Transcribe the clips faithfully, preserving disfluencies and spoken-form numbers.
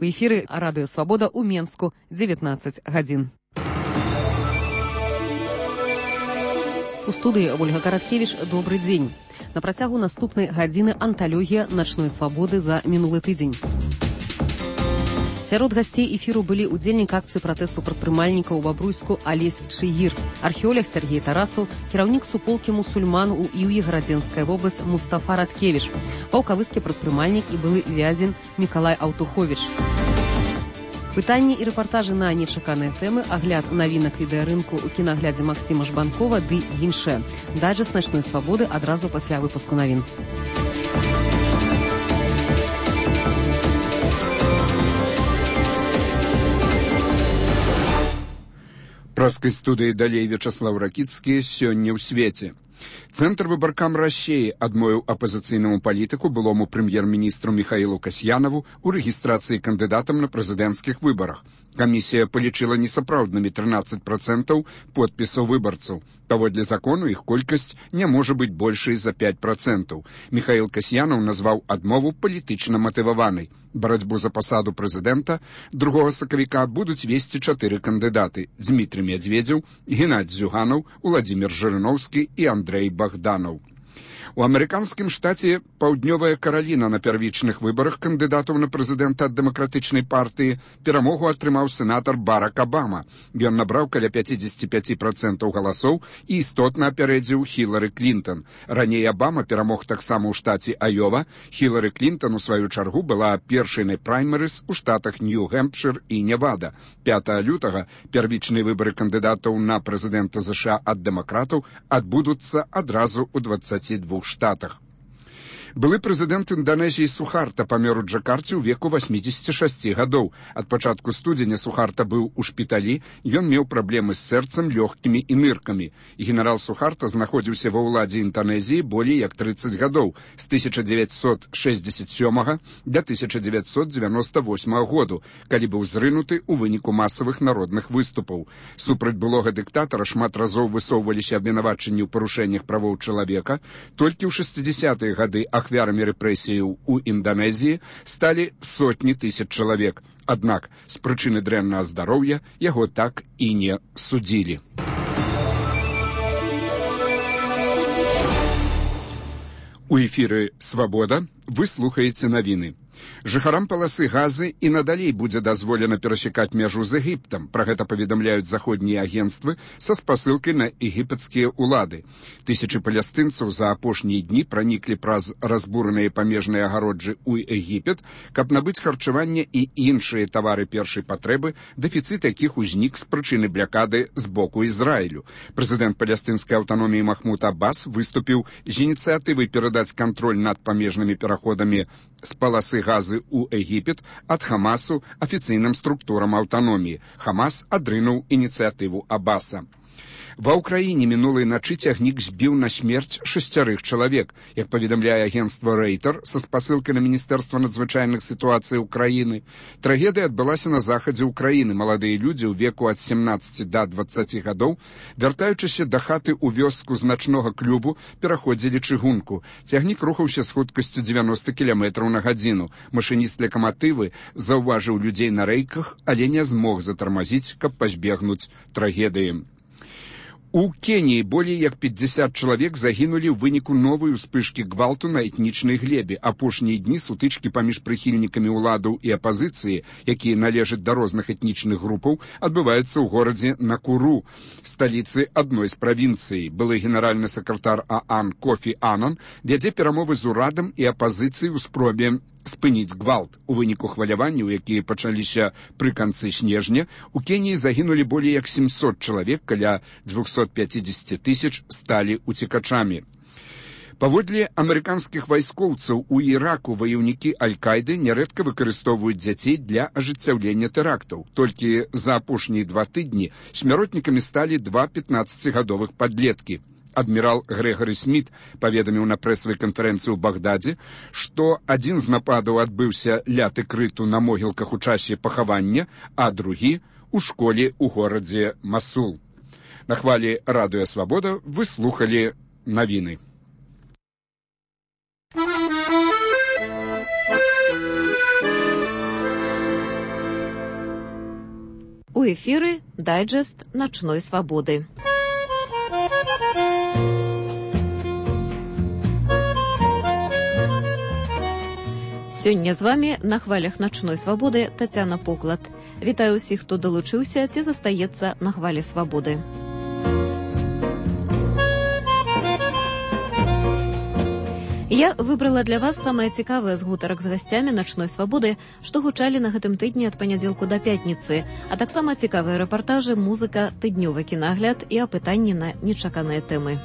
У эфіры Радыё Свабода ў Менску, дзевятнаццаць гадзін. У студыі Ольга Караткевіч, добры дзень. На працягу наступнай гадзіны анталогія начной свабоды за мінулы тыдзень. Сярод гасцей эфіру былі удзельнік акцыі пратэсту прадпрымальнікаў у Бабруйску Алесь Чыгір, археолог Сергей Тарасаў, кіраўнік суполкі мусульман у Іўі Градзенская вобласць Мустафа Радкевіч, паўкавыскі прадпрымальнік і былы вязень Мікалай Аўтуховіч. Пытанні і рэпартажы на нечаканыя тэмы, агляд навінак відэарынку ў кінаглядзе Максіма Жбанкова ды іншае. Дайджэст начной свабоды адразу пасля выпуску навін. Праскай студыі далей Вячаслаў Ракіцкі сёння ў свеце. Цэнтр выбаркам Расіі адмовіў апазіцыйнаму палітыку, былому прэм'ер-міністру Міхаілу Касьянаву у рэгістрацыі кандыдатам на прэзідэнцкіх выбарах. Камісія палічыла несапраўднымі трынаццаць працэнтаў подпісаў выбарцаў. Паводле закону іх колькасць не можа быць большай за пяць працэнтаў. Міхаіл Касьянаў назваў адмову палітычна матываванай. Барацьбу за пасаду прэзідэнта другога сакавіка будуць весці чатыры кандыдаты: Дзмітрый Медведзеў, Геннадзь Зюганаў, Уладзімір Жырыноўскі і Андрэй Багданаў. У амерыканскім штаце Паўднёвая Караліна на первічных выбарах кандыдатаў на прэзідэнта ад дэмакратычнай партыі перамогу атрымаў сенатар Барак Абама. Ён набраў каля пяцьдзесят пяць працэнтаў галасоў і істотна апярэдзіў Хілары Клінтон. Раней Абама перамог таксама ў штаце Айова. Хілары Клінтон, у сваю чаргу, была першай на праймерыс у штатах Нью-Гэмпшыр і Невада. пятага лютага первічныя выбары кандыдатаў на прэзідэнта ЗША ад дэмакратаў адбудуцца адразу ў дваццаці двух штатах. Былы прэзідэнт Інданезіі Сухарта памёр у Джакарце ў веку васьмідзесяці шасці гадоў. Ад пачатку студзеня Сухарта быў у шпіталі, ён меў праблемы з сэрцам, лёгкімі і ныркамі. Генерал Сухарта знаходзіўся ва ўладзе Інданезіі болей як трыццаць гадоў, з тысяча дзевяцьсот шэсцьдзесят сёмага да тысяча дзевяцьсот дзевяноста восьмага году, калі быў зрынуты ў выніку масавых народных выступаў. Супраць былога дыктатара шмат разоў высоўваліся абвінавачанні ў парушэннях правоў чалавека. Толькі ў шэсцідзесятыя гады ахвярамі рэпрэсіяў у Інданезіі сталі сотні тысяч чалавек. Аднак з прычыны дрэннага здароўя яго так і не судзілі. У эфіры «Свабода» вы слухаеце навіны. Жыхарам паласы Газы і надалей будзе дазволена перасекаць мяжу з Егіптам. Пра гэта паведамляюць заходнія агенцтвы са спасылкай на егіпецкія ўлады. Тысячы палестынцаў за апошнія дні праніклі праз разбураныя памежныя агароджы ў Егіпет, каб набыць харчаванне і іншыя тавары першай патрэбы, дэфіцыт якіх узнік з прычыны блякады з боку Ізраілю. Прэзідэнт палестынскай аўтаноміі Махмуд Аббас выступіў з ініцыятывай перадаць кантроль над памежнымі пераходамі з паласы Газы ў Егіпет ад Хамасу афіцыйным структурам аўтаноміі. Хамас адрынуў ініцыятыву Аббаса. Ва ўкраіне мінулай начы цягнік збіў на смерць шасцярых чалавек. Як паведамляе агенцтва Рейтер са спасылкай на Міністэрства надзвычайных сітуацый Украіны, трагедыя адбылася на захадзе ўкраіны. Маладыя людзі ў веку ад семнаццаці да дваццаці гадоў, вяртаючыся да хаты ў вёску з начнога клубу, пераходзілі чыгунку. Цягнік рухаўся з хуткасцю дзевяноста кіламетраў на гадзіну. Машыніст лакаматывы заўважыў людзей на рэйках, але не змог затармазіць, каб пазбегнуць трагедыі. У Кеніі болей як пятьдесят чалавек загінулі ў выніку новай успышкі гвалту на этнічнай глебе. Апошнія дні сутычкі паміж прыхільнікамі ўладаў і апазіцыі, якія належаць да розных этнічных групаў, адбываюцца ў горадзе Накуру, сталіцы адной з правінцый. Былы генеральны сакратар ААН Кофі Анан вядзе перамовы з урадам і апазіцыяй у спробе спыніць гвалт. У выніку хваляванняў, якія пачаліся пры канцы снежня, у Кеніі загінулі болей як сямсот чалавек, каля двухсот пяцідзесяці тысяч сталі уцекачамі. Паводле амерыканскіх вайскоўцаў у Іраку ваяўнікі Аль-Кайды нярэдка выкарыстоўваюць дзяцей для ажыццяўлення тэрактаў. Толькі за апошнія два тыдні смяротнікамі сталі два пятнаццацігадовых падлеткі. Адмірал Грэгары Сміт паведаміў на прэсавай канферэнцыі ў Багдадзе, што адзін з нападаў адбыўся ля Тыкрыту на могілках у часе пахавання, а другі у школе ў горадзе Масул. На хвалі Радыё Свабода вы слухалі навіны. У эфіры дайджэст начной свабоды. Сёння з вами на хвалях начной свабоды Тацяна Поклад. Вітаю ўсіх, хто далучыўся ці застаецца на хвалі свабоды. Я выбрала для вас самае цікавае з гутарак з гасцямі начной свабоды, што гучалі на гэтым тыдні ад панядзелку да пятніцы, а таксама цікавыя рэпартажы, музыка, тыднёвы кінагляд і апытанні на нечаканыя тэмы.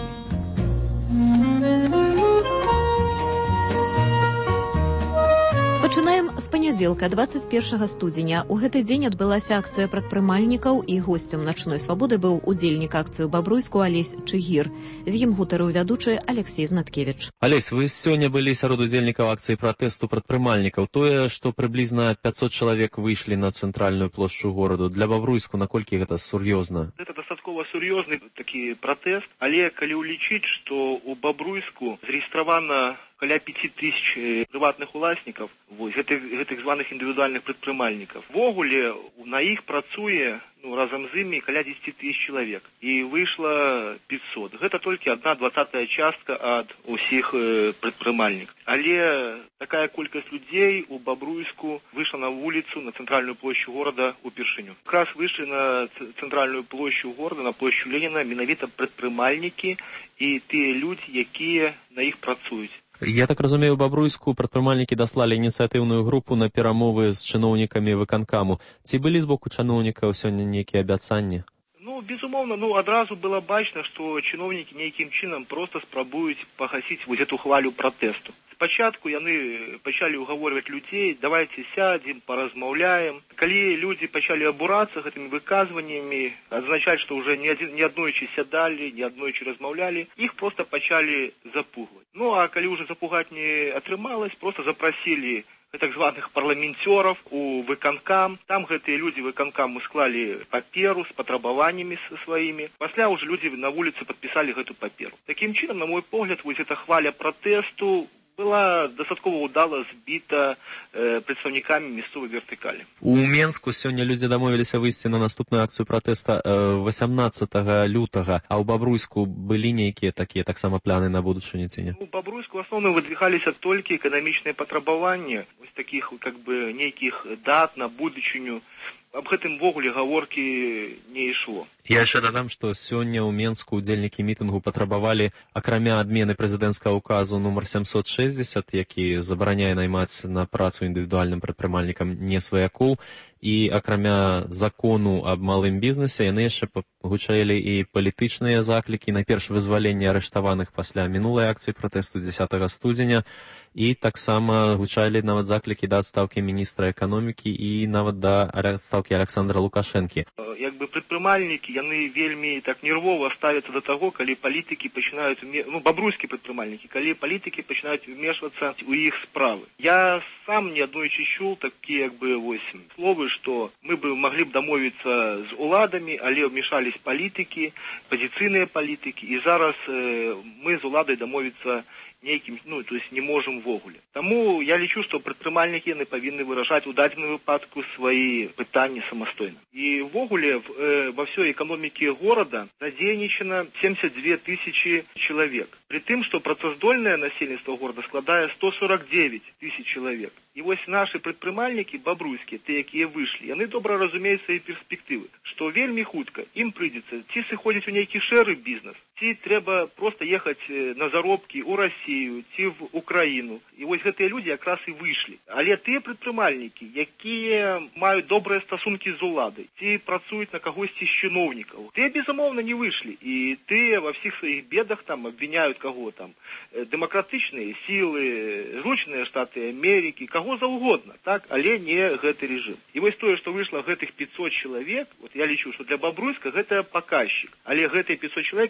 Пачынаем з панядзелка, дваццаць першага студзеня. У гэты дзень адбылася акцыя прадпрымальнікаў і госцем начной свабоды быў удзельнік акцыі ў Бабруйску Алесь Чыгір. З ім гутарыў вядучы Алексей Знаткевіч. Алесь, вы сёння былі сярод удзельнікаў акцыі пратэсту прадпрымальнікаў. Тое, што прыблізна пятьсот чалавек выйшлі на цэнтральную плошчу гораду. Для Бабруйску наколькі гэта сур'ёзна? Гэта дастаткова сур'ёзны такі пратэст, але калі ўлічыць, што ў Бабруйску зарэгістравана каля пяти тысяч прыватных уласнікаў, вось, гэтых, гэтых званых індывідуальных прадпрымальнікаў. Вогуле на іх працуе ну, разам з імі каля дзесяці тысяч чалавек. І выйшла пятьсот. Гэта толькі адна двадцатая частка ад усіх э, прадпрымальнікаў. Але такая колькасць людзей у Бабруйску выйшла на вуліцу, на цэнтральную плошчу горада упершыню. Якраз выйшлі на цэнтральную плошчу горада, на плошчу Леніна, менавіта прадпрымальнікі і тыя людзі, якія на іх працуюць. Я так разумею, у Бабруйску прадпрымальнікі даслалі ініцыятыўную групу на перамовы з чыноўнікамі выканкаму. Ці былі з боку чыноўнікаў сёння нейкія абяцанні? Ну, безумоўна, ну, адразу было бачна, што чыноўнікі нейкім чынам проста спрабуюць пагасіць вось эту хвалю пратэсту. Спачатку яны пачалі ўгаворваць людзей, давайце сядзем, паразмаўляем. Калі людзі пачалі абурацца гэтымі выказваннямі, азначаць, што ўжо не аднойчы сядалі, не аднойчы размаўлялі, іх проста пачалі запугваць. Ну, а калі ўжо запугаць не атрымалось, проста запрасілі так званых парламенцёраў у выканкам. Там гэтыя людзі выканкаму склалі паперу з патрабаваннямі сваімі. Пасля ўжо людзі на вуліцы падпісалі гэту паперу. Такім чынам, на мой погляд, вось эта хваля пратэсту была дастаткова ўдала збіта э, прадстаўнікамі мясцовай вертыкалі. У Менску сёння людзі дамовіліся выйсці на наступную акцыю пратэста э, васямнаццатага лютага, а ў Бабруйску былі нейкія такія таксама планы на будучыню ці не? У Бабруйску ў асноўным выдвігаліся толькі эканамічныя патрабаванні, вось такіх как бы нейкіх дат на будучыню. Аб гэтым вогуле гаворкі не ішло. Я яшчэ дадам, што сёння ў Менску удзельнікі мітынгу патрабавалі, акрамя адмены прэзідэнцкага указу нумар сямсот шэсцьдзесят, які забараняе наймаць на працу індывідуальным прадпрымальнікам не сваякоў, і акрамя закону аб малым бізнесе, яны яшчэ гучалі і палітычныя заклікі, найперш вызваленне арыштаваных пасля мінулай акцыі пратэсту дзесятага студзеня, і таксама гучалі нават заклікі да адстаўкі міністра эканомікі і нават да адстаўкі Александра Лукашэнкі. Як бы прадпрымальнікі, яны вельмі так нервова ставяцца да таго, калі палітыкі пачынаюць, ну, бабруйскія прадпрымальнікі, калі палітыкі пачынаюць вмешвацца ў іх справы. Я сам неаднойчы чуў такія, як бы, вось, словы, што мы бы маглі б дамовіцца з уладамі, але ўмешались палітыкі, пазіцыйныя палітыкі, і зараз э, мы з уладай дамовіцца нейкім, ну, то есть не можем вогуле. Таму я лічу, што прадпрымальнікі яны павінны выражаць у дадзеным выпадку свае пытанні самастойна. І вогуле э, ва ўсёй эканомікі горада задзейнічана семьдесят две тысячи чалавек. Пры тым, што працаздольнае насельніцтва горада складае сто сорок девять тысяч чалавек. І вось нашы прадпрымальнікі бабруйскія, тыя, якія выйшлі, яны добра разумеюць свае перспектывы, што вельмі хутка ім прыйдзецца ці сыходзіць у нейкі шэры бізнес, ці трэба проста ехаць на заробкі ў Расію, ці в Украіну. І вось гэтыя людзі якраз і выйшлі. Але тыя прадпрымальнікі, якія маюць добрыя стасункі з уладай, ці працуюць на кагосьці з чыноўнікаў, тыя, безумоўна, не выйшлі. І тыя ва ўсіх сваіх бедах там абвіняюць каго там, дэмакратычныя сілы, Злучаныя Штаты Амерыкі, каго заўгодна, так, але не гэты рэжым. І вось тое, што выйшла гэтых пятьсот чалавек, вот я лічу, што для Бабруйска гэта паказчык, але гэтыя пятьсот чалавек, яны яшчэ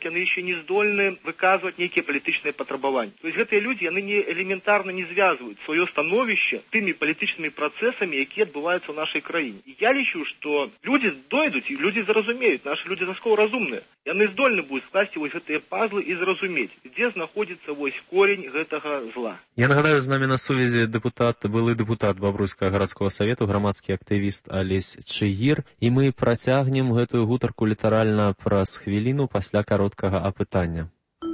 не здольны выказваць нейкія палітычныя патрабаванні. То есть гэтыя людзі, яны не элементарна не звязваюць сваё становішча тымі палітычнымі працэсамі, якія адбываюцца ў нашай краіне. І я лічу, што людзі дойдуць і людзі зразумеюць, нашы людзі заскоў разумныя. Яны здольны будуць скласці вось гэтыя пазлы і зразумець, дзе знаходзіцца вось корень гэтага зла. Я нагадаю, з намі на сувязі дэпутат, былы дэпутат Бабруйскага гарадскога савету, грамадскі актывіст Алесь Чыгір, і мы працягнем гэтую гутарку літаральна праз хвіліну пасля кароткага апытання.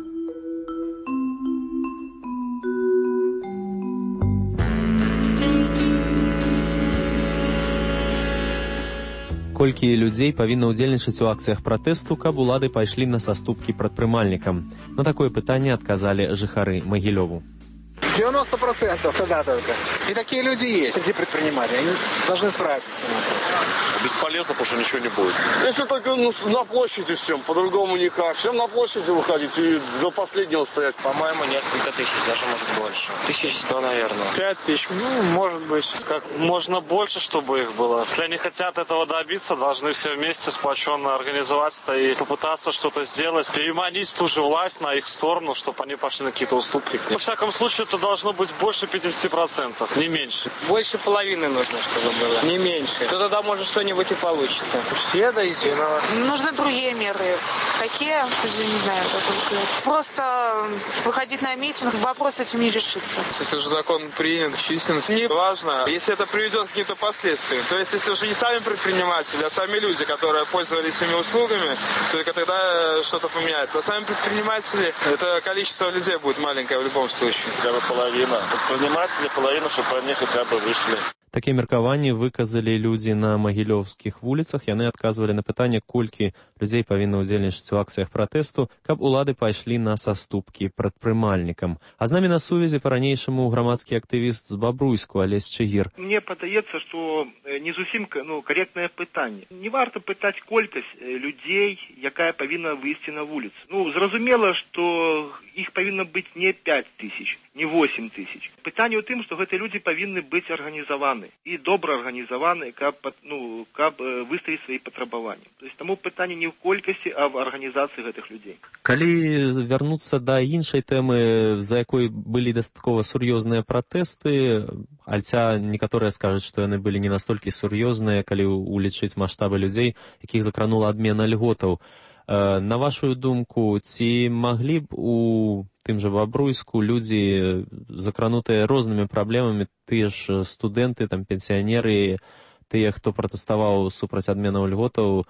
Колькі людзей павінна ўдзельнічаць у акцыях пратэсту, каб улады пайшлі на саступкі прадпрымальнікам? На такое пытанне адказалі жыхары Магілёву. девяносто процентов тогда только. И такие люди есть среди предпринимателей. Они должны справиться с этим вопросом. Бесполезно, потому что ничего не будет. Если только ну, на площади всем, по-другому никак. Всем на площади выходить и до последнего стоять. По-моему, несколько тысяч, даже может больше. Тысяч сто, наверное. Пять тысяч, ну, может быть. Как можно больше, чтобы их было. Если они хотят этого добиться, должны все вместе сплоченно организоваться и попытаться что-то сделать. Переманить ту же власть на их сторону, чтобы они пошли на какие-то уступки. Во всяком случае, это должно быть больше пятидесяти процентов, не меньше. Больше половины нужно, чтобы было, не меньше. То тогда может что-нибудь и получится. Все, да, извиноват. Нужны другие меры. Какие? Я не знаю, как сказать. Просто выходить на митинг, вопрос этим не решится. Если уже закон принят, численность не важно, если это приведет к каким-то последствиям. То есть, если уже не сами предприниматели, а сами люди, которые пользовались своими услугами, только тогда что-то поменяется. А сами предприниматели, это количество людей будет маленькое в любом случае. Хотя бы половина. Предприниматели половина, чтобы они хотя бы вышли. Такія меркаванні выказалі людзі на магілёўскіх вуліцах. Яны адказвалі на пытанне, колькі людзей павінна ўдзельнічаць у акцыях пратэсту, каб улады пайшлі на саступкі прадпрымальнікам. А з намі на сувязі па-ранейшаму грамадскі актывіст з Бабруйску Алесь Чыгір. Мне падаецца, што не зусім ну, каректнае пытанне. Не варта пытаць колькасць людзей, якая павінна выйсці на вуліцу. Ну, зразумела, што іх павінна быць не пять тысяч, не восемь тысяч. Пытанне ў тым, што гэтыя людзі павінны быць арганізаваны і добра арганізаваны, каб, ну, каб выставіць свае патрабаванні. То есть таму пытанне не ў колькасці, а в арганізацыі гэтых людзей. Калі вярнуцца да іншай тэмы, за якой былі дастаткова сур'ёзныя пратэсты, альця некаторыя скажуць, што яны былі не настолькі сур'ёзныя, калі улічыць маштабы людзей, якіх закранула адмена льготаў. На вашу думку, ці маглі б у тым жа Бабруйску людзі, закранутыя рознымі праблемамі, тыя ж студэнты, там, пенсіянеры, тыя, хто пратэставаў супраць адменаў льготаў,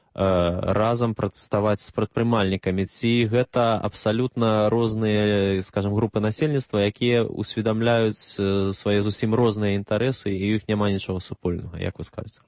разам пратэставаць з прадпрымальнікамі? Ці гэта абсалютна розныя, скажам, групы насельніцтва, якія усведамляюць свае зусім розныя інтарэсы, і ў іх няма нічога супольнага, як вы скажаце?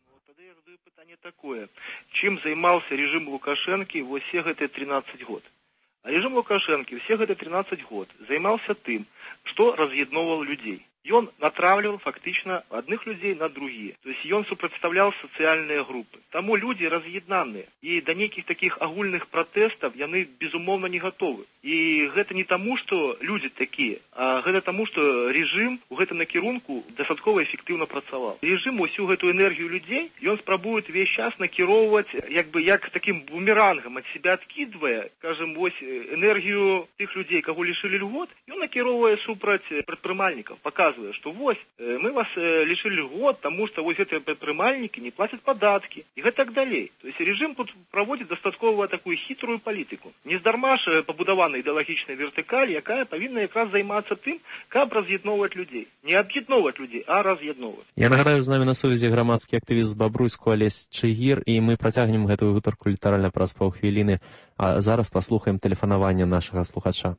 Такое. Чым займаўся рэжым Лукашэнкі во все гэтыя тринадцать год? А рэжым Лукашэнкі все гэтыя тринадцать год займаўся тым, што раз'ядноўваў людзей. Ён натравліваў фактычна адных людзей на другія. То есть ён супрацьстаўляў сацыяльныя групы. Таму людзі раз'яднаныя. І да нейкіх такіх агульных пратэстаў яны, безумоўна, не гатовы. І гэта не таму, што людзі такія, а гэта таму, што рэжым у гэтым накірунку дастаткова эфектыўна працаваў. Рэжым усю гэту энергію людзей, ён спрабуе ўвесь час накіроўваць, як бы як такім бумерангам ад себя адкідвае, скажем, вось энергію тых людзей, каго лішылі льгот, ён накіроўвае супраць прадпрымальнікаў, паказвае, что вось, мы вас лишили льгот, потому что вот эти предпринимальники не платят податки, и так далее. То есть режим тут проводит достатково такую хитрую политику. Нездарма ж побудована идеологичная вертикаль, якая повинна якраз займаться тем, как разъедновать людей. Не объедновать людей, а разъедновать. Я нагадаю, з намі на сувязі грамадскі актывіст з Бабруйску Алесь Чыгір, і мы працягнем гэтую гутарку літаральна праз паўхвіліны. А зараз паслухаем тэлефанаванне нашага слухача.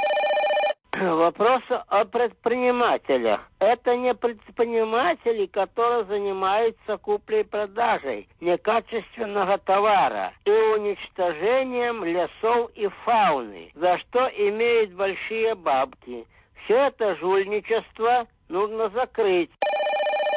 Вопрос о предпринимателях. Это не предприниматели, которые занимаются куплей-продажей некачественного товара и уничтожением лесов и фауны, за что имеют большие бабки. Все это жульничество нужно закрыть.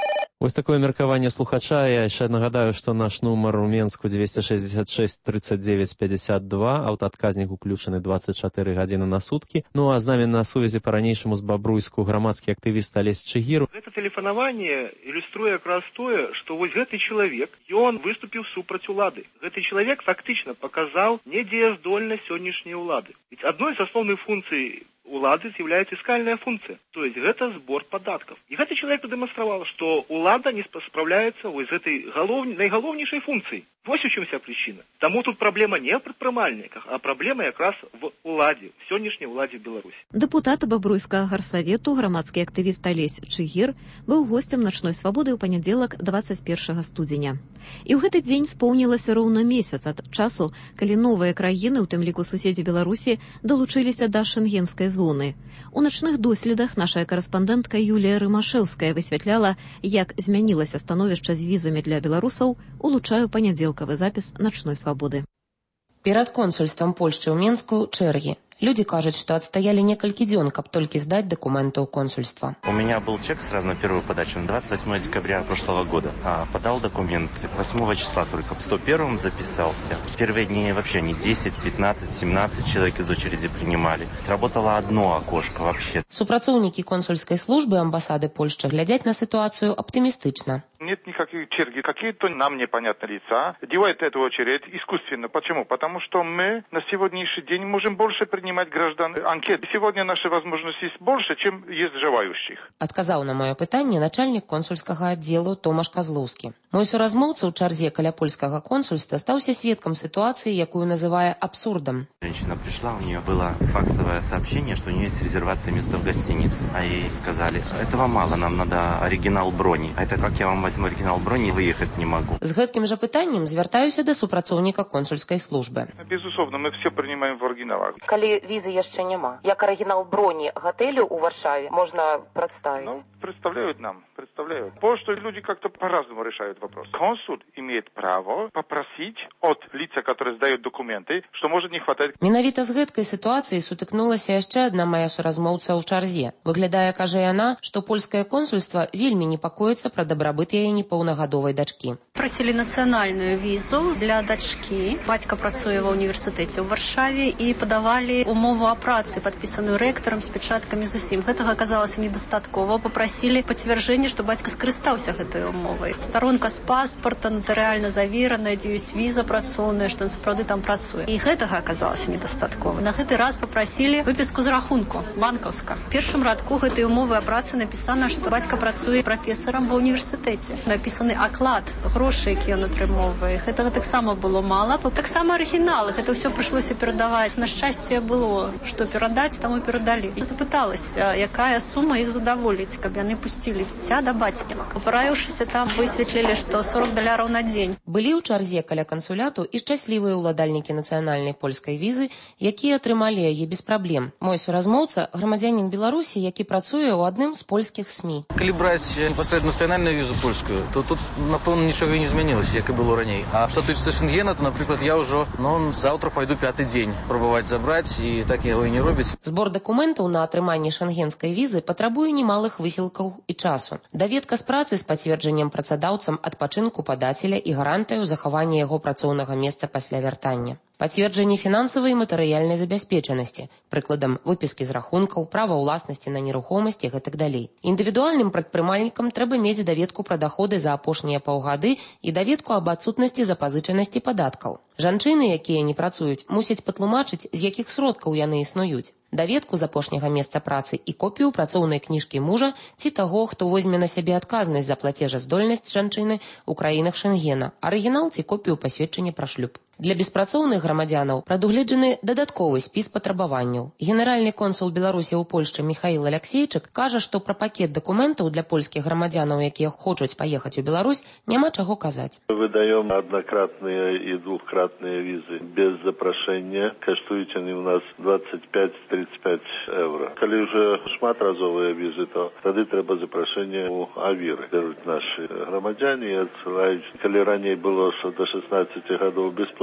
Вось такое меркаванне слухача. Я яшчэ нагадаю, што наш нумар у Менску двести шестьдесят шесть тридцать девять пятьдесят два, аўтаадказнік уключаны двадцать четыре гадзіны на суткі. Ну а з намі на сувязі па-ранейшаму з Бабруйску грамадскі актывіст Алесь Чыгір. Гэта тэлефанаванне ілюструе якраз тое, што вось гэты чалавек, ён выступіў супраць улады. Гэты чалавек фактычна паказаў недзеяздольнасць сённяшняй улады. Ведь адной з асноўных функцый улады з'яўляецца фіскальная функцыя, то есть гэта збор падаткаў. І гэты чалавек прадэманстраваў, што улада не спраўляецца вось з гэтай галоўнай, найгалоўнейшай функцыяй. Вось у чым вся прычына. Таму тут праблема не ў прадпрымальніках, а праблема якраз в уладзе, в сённяшняй уладзе Беларусі. Дэпутат Бабруйскага гарсавету, грамадскі актывіст Алесь Чыгір, быў госцем начной свабоды ў панядзелак двадцать першага студзеня. І ў гэты дзень споўнілася роўна месяц ад часу, калі новыя краіны, у тым ліку суседзі Беларусі, далучыліся да шэнгенскай зоны. У начных доследах наша карэспандэнтка Юлія Рымашэўская высвятляла, як змянілася становішча з візамі для беларусаў, улучшаю панядзелкавы запіс начной свабоды. Перад консульствам Польшчы ў Менску чэргі. Люди кажут, что отстояли несколько дён, каб только сдать документы у консульства. У меня был чек сразу на первую подачу на двадцать восьмое декабря прошлого года. А подал документы восьмого числа только. В сто первом записался. В первые дни вообще не десять, пятнадцать, семнадцать человек из очереди принимали. Сработало одно окошко вообще. Супрацоўнікі консульской службы амбассады Польшчы глядят на ситуацию оптимистично. Нет никаких черги. Какие-то нам непонятные лица делают эту очередь искусственно. Почему? Потому что мы на сегодняшний день можем больше принимать граждан анкет. Сегодня наши возможности есть больше, чем есть желающих. Отказал на мое питание начальник консульского отдела Томаш Козловский. Мой суразмоўца ў чарзе каля польскага консульства стаўся сведкам ситуации, якую называя абсурдом. Женщина пришла, у нее было факсовое сообщение, что у нее есть резервация места в гостинице. А ей сказали, этого мало, нам надо оригинал брони. А это как я вам возьму оригинал брони и выехать не могу. З гэткім жа пытаннем звяртаюся да супрацоўніка консульской службы. Безусловно, мы все принимаем в оригиналах. Калі візы яшчэ няма, як оригинал брони готелю у Варшаве можно представить? Ну, представляют нам, представляют. Потому что люди как-то по-разному решают вопрос. Консул имеет право попросить от лица, которое сдает документы, что может не хватать. Менавіта з гэткай сітуацыяй сутыкнулася яшчэ адна мая суразмоўца ў чарзе. Выглядае, кажа яна, што польскае консульства вельмі непакоіцца пра дабрабыт яе непаўнагадовай дачкі. Просили национальную визу для дочки. Батька працуе ва універсітэце ў Варшаве і подавали умову о працы, подписанную ректором с печатками з усім. Гэтага аказалася недастаткова. Попросили подтверждение, что батька скарыстаўся гэтай умовай. Сторонка з паспорта нотарыяльна завераная, дзе ёсць віза працоўная, што ён сапраўды там працуе. І гэтага аказалася недастаткова. На гэты раз попросили выпіску з рахунку банкаўска. В першым радку гэтай умовы о працы написано, что батька працуе профессором ва універсітэце. Написаны оклад, грошы, які ён атрымоўвае. Гэтага таксама было мала. Таксама арыгіналы. Гэта ўсё прыйшлося перадаваць. На шчасце было, што перадаць, таму перадалі. І запыталася, якая сума іх задаволіць, каб яны пусцілі дзіця да бацькі. Папараіўшыся там, высветлілі, што сорок даляраў на дзень. Былі ў чарзе каля кансуляту і шчаслівыя ўладальнікі нацыянальнай польскай візы, якія атрымалі яе без праблем. Мой суразмоўца грамадзянін Беларусі, які працуе ў адным з польскіх СМІ. Калі браць непасрэдна нацыянальную візу польскую, то тут, напэўна, нічога і не змянілася, як і было раней. А што тычыцца Шенгена, то, напрыклад, я ўжо, ну, заўтра пайду пяты дзень пробаваць забраць, і так яго і не робіць. Збор дакументаў на атрыманне шенгенскай візы патрабуе немалых высілкаў і часу. Даведка з працы з пацверджаннем працадаўцам адпачынку падацеля і гарантыяў захавання яго працоўнага месца пасля вяртання. Пацверджанне фінансавай і матэрыяльнай забяспечанасці, прыкладам выпіскі з рахункаў, права ўласнасці на нерухомасць і гэтак далей. Індывідуальным прадпрымальнікам трэба мець даведку пра даходы за апошнія паўгады і даведку аб адсутнасці запазычанасці падаткаў. Жанчыны, якія не працуюць, мусяць патлумачыць, з якіх сродкаў яны існуюць. Даведку з апошняга месца працы і копію працоўнай кніжкі мужа ці таго, хто возьме на сябе адказнасць за плацежаздольнасць жанчыны ў краінах Шенгена, арыгінал ці копію пасведчання пра шлюб. Для беспрацоўных грамадзянаў прадугледжаны дадатковы спіс патрабаванняў. Генеральны консул Беларусі ў Польшчы Міхаіл Аляксейчык кажа, што пра пакет дакументаў для польскіх грамадзянаў, якія хочуць паехаць у Беларусь, няма чаго казаць. Выдаем однократные и двухкратные визы без запрашэння. Каштуюць они у нас двадцать пять - тридцать пять евро. Калі уже шматразовыя визы, то тады трэба запрашэнне у авіры. Бяруць нашы грамадзяне і адсылаюць. Калі раней было, што до шестнадцати гадоў бесплатно,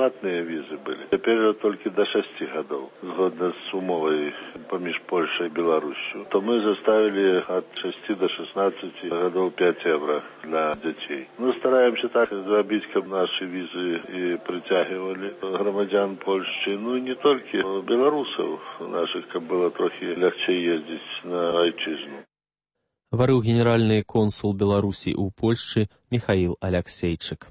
бесплатные визы были. Теперь только до шести годов, згодно с умовой поміж Польшей и Беларусью, то мы заставили от шести до шестнадцати годов пять евро для детей. Мы стараемся так сделать, чтобы наши визы и притягивали громадян Польши, ну и не только белорусов наших, как было трохи легче ездить на отчизну. Говорил генеральный консул Беларуси у Польши Михаил Алексейчик.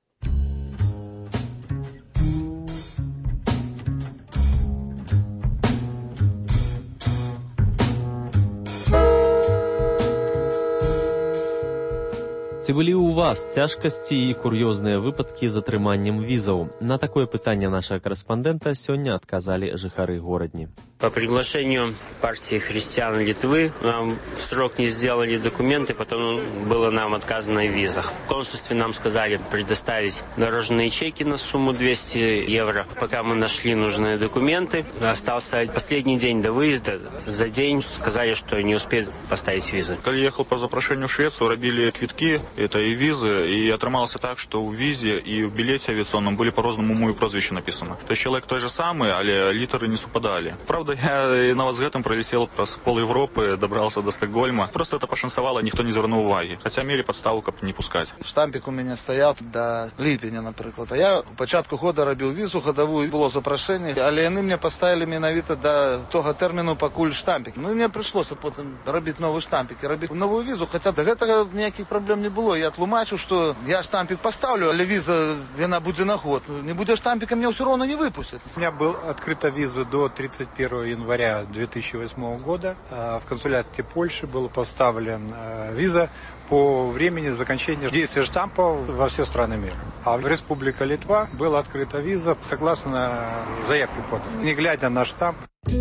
Ці былі ў вас цяжкасці і кур'ёзныя выпадкі з атрыманнем візаў? На такое пытанне нашага карэспандэнта сёння адказалі жыхары горадні. По приглашению партии христиан Литвы нам в срок не сделали документы, потом было нам отказано в визах. В консульстве нам сказали предоставить дорожные чеки на сумму двести евро. Пока мы нашли нужные документы, остался последний день до выезда. За день сказали, что не успеют поставить визы. Когда я ехал по запрошению в Швецию, робили квитки, это и визы, и отрымался так, что в визе и в билете авиационном были по-разному мое прозвище написано. То есть человек той же самый, але литеры не совпадали. Правда, я на Вазгетом пролетел просто пол Европы, добрался до Стокгольма. Просто это пошансовало, никто не звернул уваги. Хотя мели подставу, как не пускать. Штампик у меня стоял до липеня, например. А я у початку года робил визу, ходовую, было запрошение, але они мне поставили менавито до того термину, покуль штампик. Ну и мне пришлось потом робить новый штампик и робить новую визу, хотя до этого никаких проблем не было. Я тлумачу, что я штампик поставлю, але виза, она будет на ход. Не будет штампика, меня все равно не выпустят. У меня была открыта виза до тридцать первого января две тысячи восьмого года. В консуляте Польши была поставлена виза по времени заканчивания действия штампа во все страны мира. А в Республике Литва была открыта виза согласно заявке подана, не глядя на штамп.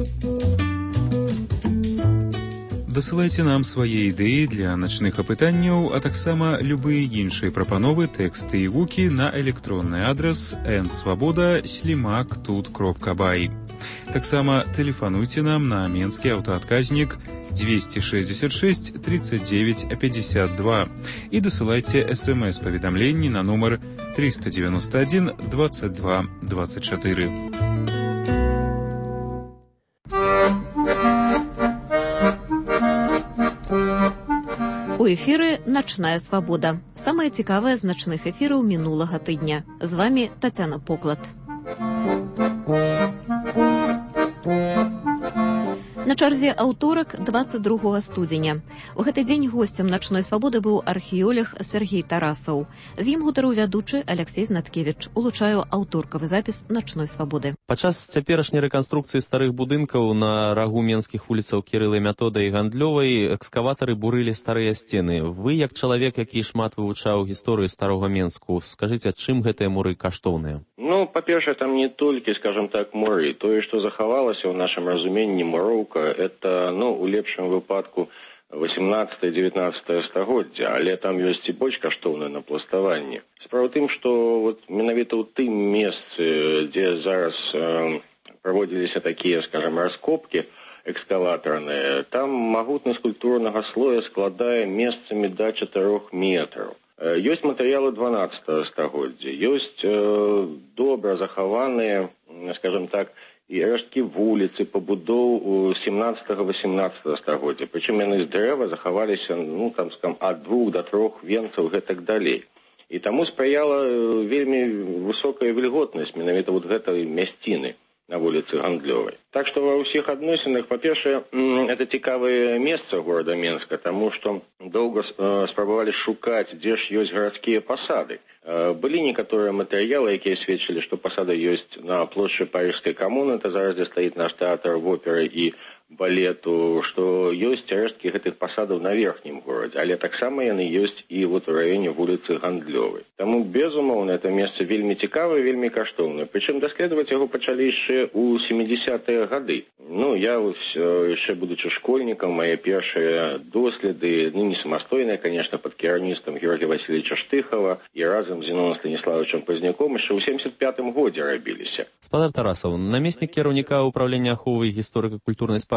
Дасылайце нам свае ідэі для начных апытанняў, а таксама любыя іншыя прапановы, тэксты і гукі на электронны адрас эн свабода слімак тут кропка бай. Таксама тэлефануйце нам на менскі аўтаадказнік двести шестьдесят шесть тридцать девять пятьдесят два і дасылайце смс-паведамленні на нумар триста девяносто один двадцать два двадцать четыре. У эфіры «Начная свабода». Самае цікавае з начных эфіраў мінулага тыдня. З вамі Тацяна Поклад. На чарзе аўторак двадцать другога студзеня. У гэты дзень госцем начной свабоды быў археолог Сергей Тарасаў. З ім гутарыў вядучы Алексей Знаткевіч. Улучаю аўторкавы запіс начной свабоды. Падчас цяперашняй рэканструкцыі старых будынкаў на рагу менскіх вуліцаў Кірыла Мятода і Гандлёвай экскаватары бурылі старыя сцены. Вы, як чалавек, які шмат вывучаў гісторыю старога Менску, скажыце, чым гэтыя муры каштоўныя? Ну, па-першае, там не толькі, скажем так, муры. Тое, што захавалася ў нашым разуменні муроўка, это, ну, у лепшым выпадку восемнадцатае-девятнадцатае стагоддзя, але там ёсць і больш каштоўнае напластаванне. Справа ў тым, што вот менавіта ў тым месцы, дзе зараз э, праводзіліся такія, скажем, раскопкі экскаватарныя, там магутнасць скульптурнага слоя складае месцамі да чатырох метраў. Ёсць матэрыялы дванаццатага стагоддзя, ёсць э, добра захаваныя, скажем так, і рэшткі вуліцы, пабудоў семнадцатага-восемнадцатага стагоддзя. Прычым яны з дрэва захаваліся, ну, там, скажем, ад двух да трох венцаў гэтак далей. І таму спрыяла вельмі высокая вільготнасць менавіта вот гэтай мясціны на вуліцы Гандлёвай. Так што ва ўсіх адносінах, па-першае, это цікавае месца горада Менска, таму што доўга спрабавалі шукаць, дзе ж ёсць гарадскія пасады. Былі некаторыя матэрыялы, якія сведчылі, што пасада ёсць на плошчы Парыжскай камуны, это зараз дзе стаіць наш тэатр оперы і балету, што ёсць рэшткі гэтых пасадаў на верхнім горадзе, але таксама яны ёсць і вот у раёне вуліцы Гандлёвай. Таму, безумоўна, это месца вельмі цікавае, вельмі каштоўнае. Прычым даследаваць яго пачалі яшчэ ў семидесятыя гады. Ну, я яшчэ будучы школьнікам, мае першыя доследы, ну, не самастойныя, конечно, пад кіраўніцтвам Георгія Васильевича Штыхова і разам з Зіновым Станіславовичем Пазняком яшчэ ў семьдесят пятым годзе рабіліся. Гаспадар Тарасаў, намеснік кіраўніка ўправлення аховы гісторыка-культурнай спадчыны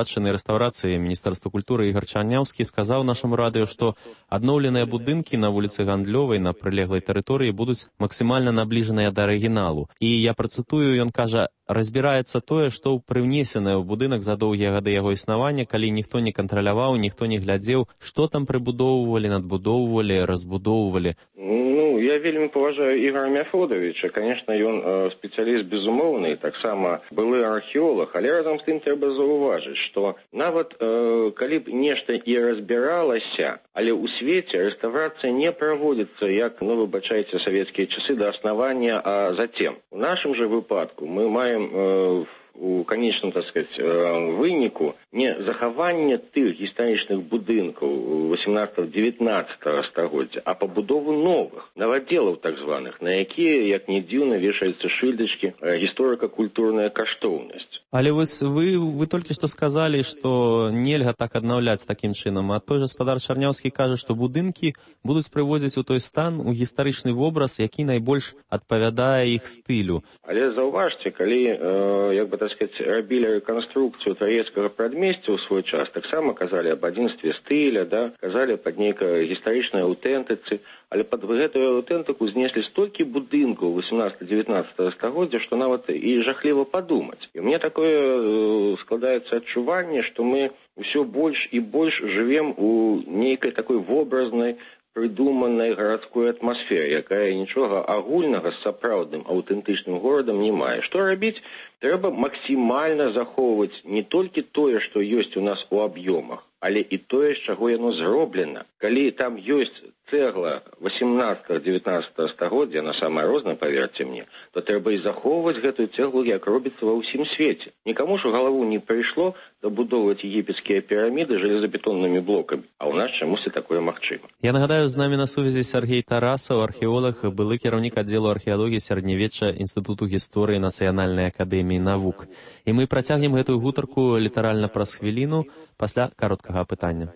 спадчыны і рэстаўрацыі Міністэрства культуры Ігар Чарняўскі сказаў нашаму радыё, што адноўленыя будынкі на вуліцы Гандлёвай на прылеглай тэрыторыі будуць максімальна набліжаныя да арыгіналу. І я працытую, ён кажа, разбіраецца тое, што прыўнесенае ў будынак за доўгія гады яго існавання, калі ніхто не кантраляваў, ніхто не глядзеў, што там прыбудоўвалі, надбудоўвалі, разбудоўвалі. Ну, я вельмі паважаю Ігора Мяфодавіча. Конечно, ён э, спецыяліст безумоўны, таксама былы археолог, але разам з тым трэба заўважыць, што нават э, калі б нешта і разбіралася, але ў свеце рэстаўрацыя не праводзіцца, як, ну, выбачайце, савецкія часы да аснавання, а затем. У нашым жа выпадку мы маем э, у канечным, так сказать, выніку не захаванне тых гістарычных будынкаў восемнадцатага-дзевятнаццатага стагоддзя, а пабудову новых, навадзелаў так званых, на якія, як не дзіўна, вешаюцца шыльдачкі гісторыка-культурная каштоўнасць. Але вы, вы, вы толькі што сказалі, што нельга так аднаўляць такім чынам, а той гаспадар Чарняўскі кажа, што будынкі будуць прыводзіць у той стан, у гістарычны вобраз, які найбольш адпавядае іх стылю. Але заўважце, калі, э, як бы так сказать, рабілі рэканструкцыю траецкага прадмесця ў свой час, таксама казалі аб адзінстве стыля, да, казалі пад нейкай гістарычнай аўтэнтыцы, але пад гэтую аўтэнтыку знеслі столькі будынкаў восемнадцатага-дзевятнаццатага стагоддзя, што нават і жахліва падумаць. І мне такое э, складаецца адчуванне, што мы ўсё больш і больш жывем у нейкай такой вобразнай, прыдуманай гарадской атмасферы, якая нічога агульнага з сапраўдным аўтэнтычным горадам не мае. Што рабіць? Трэба максімальна захоўваць не толькі тое, што ёсць у нас у аб'ёмах, але і тое, з чаго яно зроблена. Калі там ёсць цэгла восемнадцатага-дзевятнаццатага стагоддзя, яна самая розная, паверце мне, то трэба і захоўваць гэтую цэглу, як робіцца ва ўсім свеце. Нікаму ж у галаву не прыйшло дабудоўваць егіпецкія піраміды жалезабетоннымі блокамі, а ў нас чамусьці такое магчыма. Я нагадаю, з намі на сувязі Сергей Тарасаў, археолог, былы кіраўнік аддзелу археалогіі сярэднявечча Інстытуту гісторыі Нацыянальнай акадэміі навук. І мы працягнем гэтую гутарку літаральна праз хвіліну пасля кароткага апытання.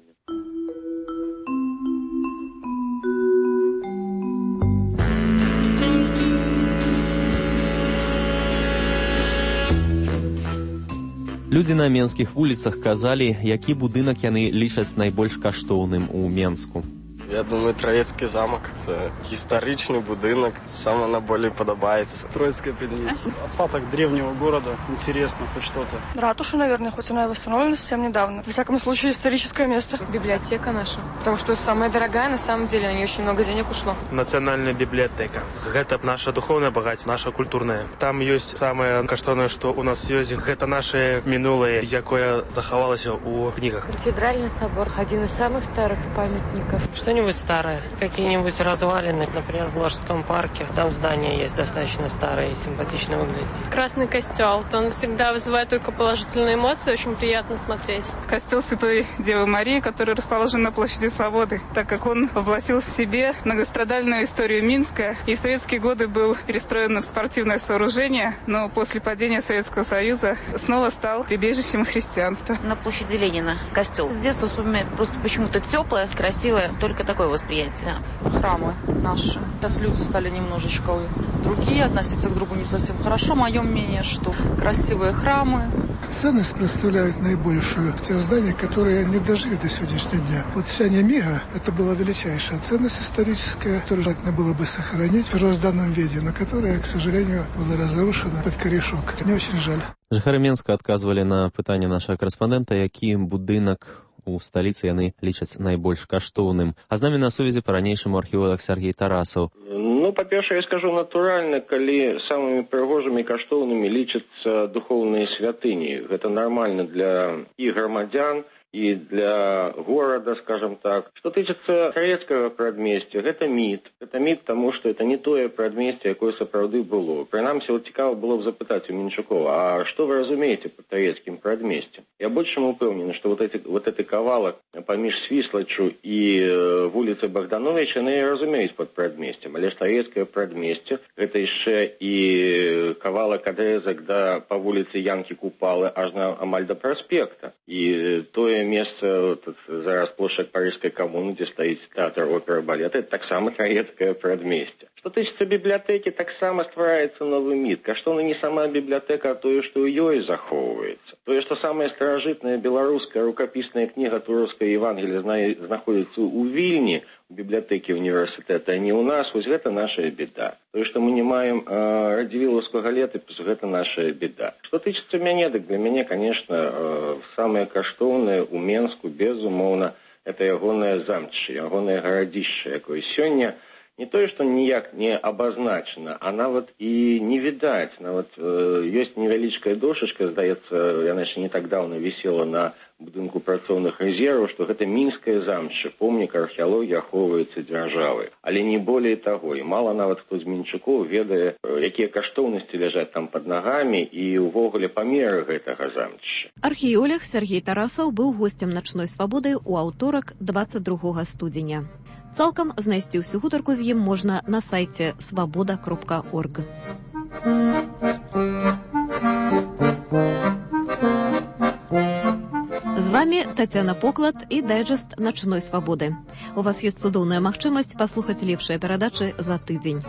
Людзі на менскіх вуліцах казалі, які будынак яны лічаць найбольш каштоўным у Менску. Я думаю, Троецкий замок. Это историчный будинок. Сам она более подобается. Троицкое предместье. Остаток древнего города. Интересно, хоть что-то. Ратуша, наверное, хоть она и восстановлена совсем недавно. Во всяком случае, историческое место. Библиотека наша. Потому что самая дорогая, на самом деле, на нее очень много денег ушло. Национальная библиотека. Это наша духовная богатство, наша культурная. Там есть самое каштовное, что у нас есть. Это наше минулое, якое заховалось у книгах. Кафедральный собор. Один из самых старых памятников. Что-нибудь старое. Какие-нибудь развалины, например, в Ложском парке. Там здание есть достаточно старое и симпатично выглядит. Красный костел. Он всегда вызывает только положительные эмоции. Очень приятно смотреть. Костел Святой Девы Марии, который расположен на площади Свободы, так как он воплотил в себе многострадальную историю Минска и в советские годы был перестроен в спортивное сооружение, но после падения Советского Союза снова стал прибежищем христианства. На площади Ленина костел. С детства вспоминаю просто почему-то теплое, красивое, только такое восприятие. Храмы наши. Сейчас люди стали немножечко другие, относятся к другу не совсем хорошо. Мое мнение, что красивые храмы. Ценность представляют наибольшую те здания, которые не дожили до сегодняшнего дня. Вот вся Немига, это была величайшая ценность историческая, которую желательно было бы сохранить в первозданном виде, но которая, к сожалению, была разрушена под корешок. Мне очень жаль. Жыхары Менска адказвалі на пытанне нашага карэспандэнта, які будынак у сталіцы яны лічаць найбольш каштоўным. А з намі на сувязі па-ранейшаму археолог Сергей Тарасаў. Ну, па-першае, я скажу натуральна, калі самымі прыгожымі і каштоўнымі лічацца духоўныя святыні. Гэта нармальна для і грамадзян, и для города, скажем так. Что тычыцца Троецкага прадмесця, гэта міт. Гэта міт, тому что это не тое прадмесце, якое сапраўды было. Прынамсі, вот цікава было б запытаць у Менчукова, а что вы разумеете под Троецкім прадмесцем? Я больше чем упэўнены, что вот эти вот эти кавалак паміж Свіслачу і э, вуліцай Богдановича, яны разумеюць под прадмесцем. Але ж Троецкае прадмесце, гэта яшчэ і кавалак адрезак да па вуліцы Янкі Купалы аж на амаль да праспекта. І тое месца, вот, зараз площадь Парижской коммуны, где стоит театр оперы балета, это так само Троецкое прадмесце. Что Што тычыцца бібліятэкі, таксама ствараецца новы міт. Каштоўна не сама бібліятэка, а тое, што ў ёй захоўваецца. Тое, што самая старажытная беларуская рукапісная кніга Туровская Евангелія знаходзіцца ў Вільні, у бібліятэкі універсітэта, а не ў нас, вось гэта наша беда. Тое, што мы не маем э, радзівілаўскага летапісу, гэта наша беда. Што тычыцца мяне, дык для мяне, конечно, э, самае каштоўнае ў Менску, безумоўна, это ягонае замчы, ягонае гарадзішча, якое сёння не тое, што ніяк не абазначана, а нават і не відаць. Нават э, ёсць невялічкая дошачка, здаецца, яна яшчэ не так даўно вісела на будынку працоўных рэзерваў, што гэта мінскае замча, помнік археалогіі ахоўваецца дзяржавай. Але не болей таго, і мала нават хто з мінчукоў ведае, якія каштоўнасці ляжаць там пад нагамі і ўвогуле памеры гэтага замча. Археолог Сергей Тарасаў быў госцем начной свабоды ў аўторак двадцать другога студзеня. Цалкам знайсці ўсю гутарку з ім можна на сайце свабода кропка орг. З вами Тацяна Поклад і дайджест начной свабоды. У вас ёсць цудоўная магчымасць паслухаць лепшыя перадачы за тыдзень.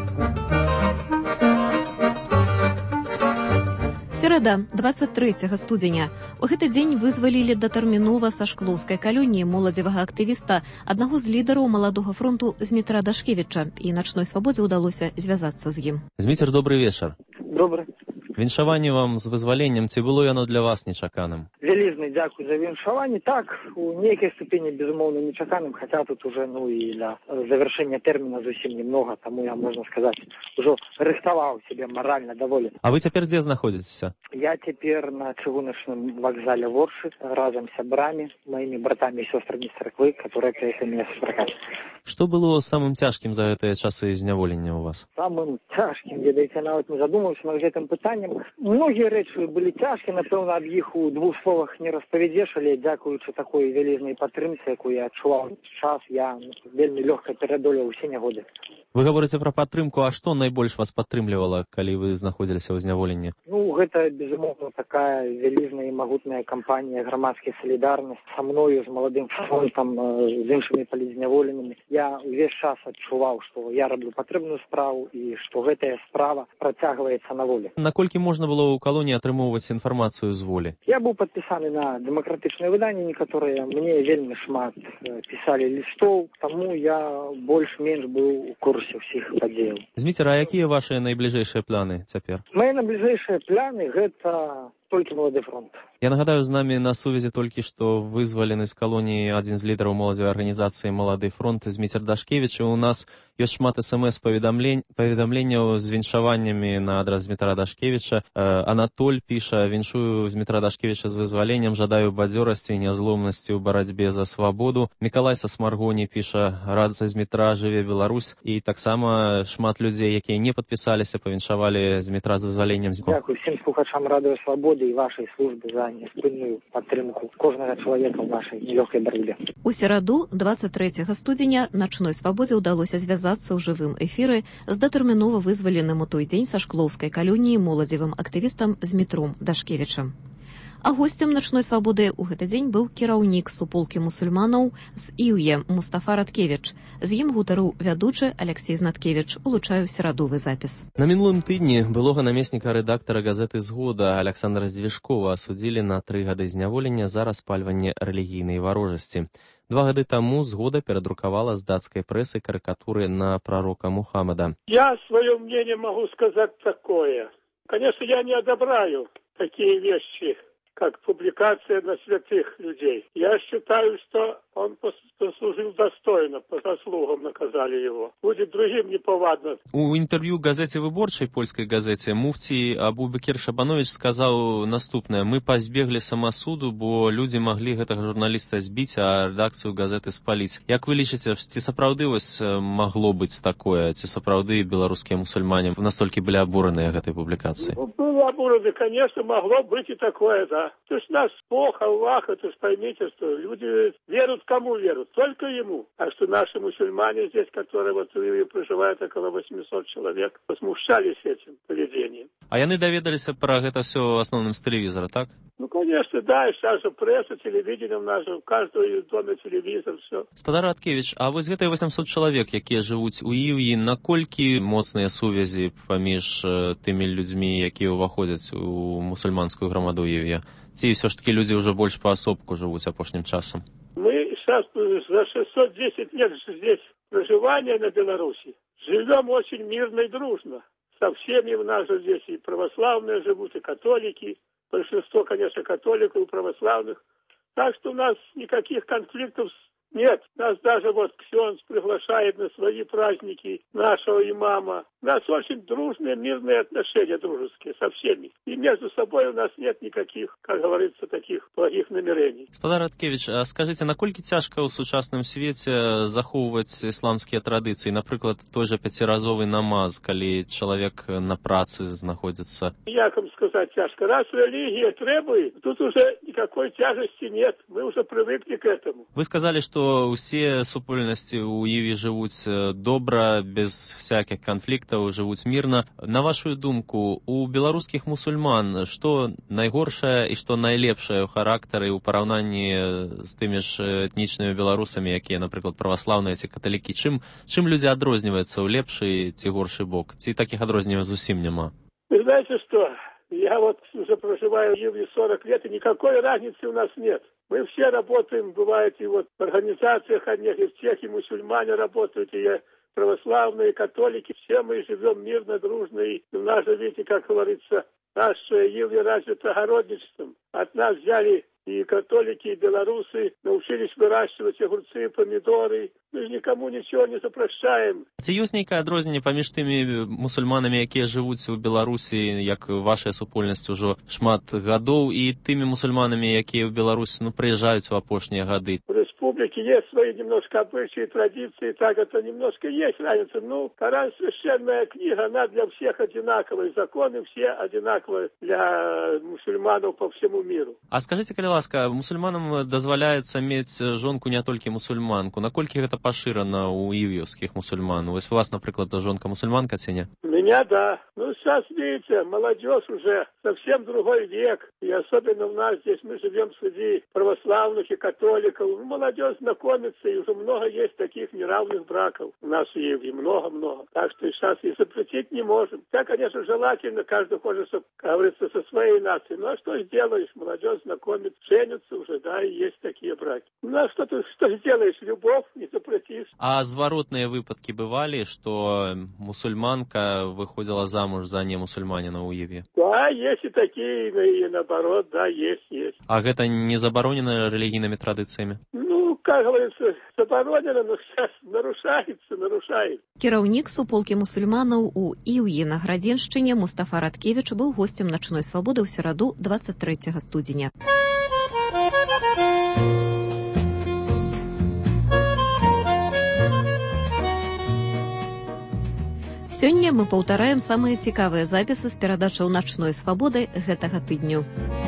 Серада, двадцать трэцяга студзеня. У гэты дзень вызвалілі датэрмінова са шклоўскай калоніі моладзевага актывіста, аднаго з лідараў маладога фронту Змітра Дашкевіча, і начной свабодзе ўдалося звязацца з ім. Зміцер, добрый вечар. Добрый. Віншаванне вам з вызваленнем, ці было яно для вас нечаканым? Вялізны дзякуй за віншаванне. Так, у нейкай ступені, безумоўна, нечаканым, хаця тут уже, ну, і для завяршэння тэрміна зусім немного, таму я, можна сказаць, ужо рыхтаваў сябе маральна даволі. А вы цяпер дзе знаходзіцеся? Я цяпер на чыгуначным вакзале Воршы разам з сябрамі, маімі братамі і сёстрамі з царквы, которые прыехалі мяне сустракаць. Што было самым цяжкім за гэтыя часы зняволення ў вас? Самым цяжкім, ведаеце, нават не задумаўся над гэтым пытаннем. Многія рэчы былі цяжкія, напэўна, аб іх у двух словах не распавядзеш, але дзякуючы такой вялізнай падтрымцы, якую я адчуваў час, я вельмі лёгка пераадолеў усе нягоды. Вы гаворыце пра падтрымку, а што найбольш вас падтрымлівала, калі вы знаходзіліся ў зняволенні? Ну, гэта, безумоўна, такая вялізная і магутная кампанія грамадскай салідарнасці са мною, з маладым фронтам, з іншымі палізняволенымі. Я ўвесь час адчуваў, што я раблю патрэбную справу і што гэтая справа працягваецца на волі. Наколькі можна было ў калоніі атрымоўваць інфармацыю з волі? Я быў падпісаны на дэмакратычныя выданні, некаторыя мне вельмі шмат пісалі лістоў, таму я больш-менш быў у курсе ўсіх падзеяў. Зміцер, а якія вашыя найбліжэйшыя планы цяпер? Мае найбліжэйшыя планы гэта толькі малады фронт. Я нагадаю, з намі на сувязі толькі што вызвалены з калоніі адзін з лідараў моладзевай арганізацыі «Малады фронт» Зміцер Дашкевіч. У нас ёсць шмат эс-эм-эс-паведамленняў з віншаваннямі на адрас Змітра Дашкевіча. Анатоль піша: «Віншую Змітра Дашкевіча з вызваленнем, жадаю бадзёрасці і нязломнасці ў барацьбе за свабоду». Мікалай са Смаргоні піша: «Рад за Змітра, жыве Беларусь». І таксама шмат людзей, якія не падпісаліся, павіншавалі Змітра з вызваленнем. Дзякуй всім слухачам радыё Свабоды і вашай службы за неспынную падтрымку кожнага чалавека ў нашай нелёгкай барацьбе. У сераду, двадцать трэцяга студзеня, начной свабодзе ўдалося звязацца ў жывым эфіры з датэрмінова вызваленым у той дзень са шклоўскай калоніі моладзевым актывістам Змітром Дашкевічам. А госцем начной свабоды ў гэты дзень быў кіраўнік суполкі мусульманаў з Іўе Мустафа Радкевіч. З ім гутарыў вядучы Алексей Знаткевіч. Улучаю серадовы запіс. На мінулым тыдні былога намесніка рэдактара газеты «Згода» Александра Здвижкова асудзілі на тры гады зняволення за распальванне рэлігійнай варожасці. Два гады таму «Згода» перадрукавала з дацкай прэсы карыкатуры на пророка Мухаммада. Я свое мнение могу сказать такое. Конечно, я не одобряю такие вещи, как публикация на святых людей. Я считаю, что он послужил достойно, по заслугам наказали его. Будет другим неповадно. У інтэрв'ю газеце «Выборчай», польскай газеце, муфці Абу-Бекір Шабанович сказаў наступнае: «Мы пазбеглі самасуду, бо людзі маглі гэтага журналіста збіць, а рэдакцыю газеты спаліць». Як вы лічыце, ці сапраўды вось магло быць такое? Ці сапраўды беларускія мусульмане настолькі былі абураныя гэтай публікацыяй? Были обураны, конечно, могло быть и такое, да. То есть нас Бог, Аллах, это ж поймите, что люди верят, кому верят? Только ему. почему. Так что наши мусульмане здесь, которые вот проживают около восемьсот человек, возмущались этим поведением. А яны даведаліся пра гэта все в основном з тэлевізора, так? Ну, конечно, да, и сейчас же пресса, телевидение у нас же, в каждом доме телевизор, все. Спадар Радкевич, а вось гэтыя восемьсот чалавек, якія жывуць у Іўі, наколькі моцныя сувязі паміж тымі людзьмі, якія ўваходзяць у мусульманскую грамаду Іўе? Ці все ж таки люди уже больше поособку живут апошнім часом? Мы сейчас за шестьсот десять лет здесь проживания на Беларуси живем очень мирно и дружно. Со всеми у нас же здесь и православные живут, и католики. Большинство, конечно, католиков и православных. Так что у нас никаких конфликтов нет. Нас даже вот ксенц приглашает на свои праздники нашего имама. У нас очень дружные, мирные отношения, дружеские, со всеми. И между собой у нас нет никаких, как говорится, таких благих намерений. Спадар Радкевич, а скажите, наколькі цяжка ў сучасным свеце захоўваць ісламскія традыцыі? Напрыклад, той же пяціразовы намаз, калі чалавек на працы знаходзіцца? Як вам сказать тяжко? Раз религия требует, тут уже никакой тяжести нет. Мы уже привыкли к этому. Вы сказали, что усе супольнасці ў Іўі жывуць добра, без всяких конфликтаў, жывуць мирна. На вашу думку, у беларускіх мусульман што найгоршае і што найлепшае ў характары ў параўнанні з тымі ж этнічнымі беларусамі, якія, напрыклад, праваслаўныя ці каталікі? Чым, чым людзі адрозніваюцца ў лепшы ці горшы бок? Ці такіх адрозніваў зусім няма? Вы знаете что? Я вот уже проживаю в Иуве сорок лет, и никакой разницы у нас нет. Мы все работаем, бывает, и вот в организациях одних, и в тех, и мусульмане работают, и православные, и католики. Все мы живем мирно, дружно, и у нас же, видите, как говорится, наше Иуве развито огородничеством. От нас взяли и католики, и белорусы, научились выращивать огурцы, помидоры. Мы же никому ничего не запрещаем. Ці ёсць нейкае адрозненне паміж тымі мусульманамі, якія жывуць у Беларусі, як вашая супольнасць ужо шмат гадоў, і тымі мусульманамі, якія ў Беларусі, ну, прыязджаюць у апошнія гады? В республике есть свои немножко обычаи, традиции, так это немножко есть разница. Ну, Коран, священная книга, она для всех одинаковая, законы все одинаковые для мусульманов по всему миру. А скажите, калі ласка, мусульманам дазваляецца мець жонку не толькі мусульманку. Наколькі гэта пашырана у іўеўскіх мусульман? Вось у вас, напрыклад, жонка мусульманка ці не? У меня, да. Ну, сейчас, видите, молодежь уже совсем другой век. И особенно у нас здесь мы живем среди православных и католиков. Ну, молодежь знакомится, и уже много есть таких неравных браков у нас в Иуве. Много-много. Так что сейчас и запретить не можем. Хотя, конечно, желательно, каждый хочет, чтобы, как говорится, со своей нацией. Ну, а что сделаешь? Молодежь знакомится, женится уже, да, и есть такие браки. Ну, а что ты что сделаешь? Любовь не запретишь. А зворотные выпадки бывали, что мусульманка выходила замуж за не мусульманина у Иўе? Да, есть и такие, и наоборот, да, есть, есть. А гэта не забаронено религийными традициями? Ну, как говорится, забаронено, но сейчас нарушается, нарушается. Кіраўнік суполкі мусульманаў у Іўе на Градзеншчыне Мустафа Радкевич быў гостем начной свабоды ў сераду двадцать трэцяга студзеня. Сёння мы паўтараем самыя цікавыя запісы з перадачаў начной свабоды гэтага тыдню.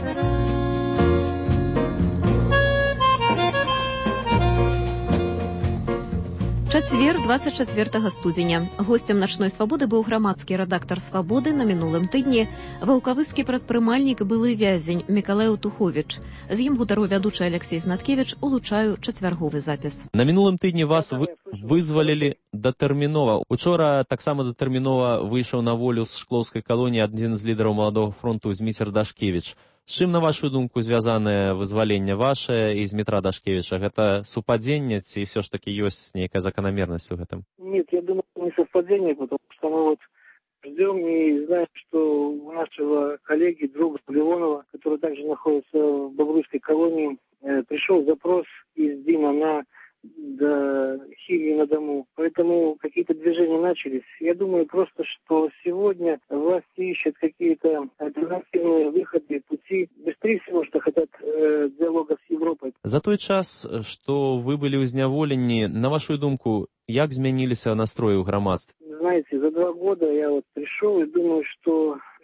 Чацвер, двадцать чацвёртага студзеня. Гостем начной свабоды быў грамадскі рэдактар свабоды на мінулым тыдні, ваўкавыскі прадпрымальнік былы вязень Мікалай Туховіч. З ім гутару вядучы Алексей Знаткевіч, улучаю чацвярговы запіс. На мінулым тыдні вас вы... вызвалілі датэрмінова. Учора таксама датэрмінова выйшаў на волю з шклоўскай калоніі адзін з лідараў маладога фронту Зміцер Дашкевіч. З чым, на вашу думку, звязанае вызваленне ваше і Змітра Дашкевіча? Гэта супадзенне ці все ж таки ёсць нейкая закономерность в этом? Нет, я думаю, не совпадение, потому что мы вот ждем и знаем, что у нашего коллеги, друга Леонова, который также находится в Бобруйской колонии, пришел запрос из ДИМа на до химии на дому. Поэтому какие-то движения начались. Я думаю просто, что сегодня власти ищут какие-то альтернативные выходы, пути. Быстрее всего, что хотят э, диалога с Европой. За той час, што вы былі ў зняволенні, на вашу думку, як змяніліся настроі ў грамадстве? Знаете, за два года я вот пришел и думаю, что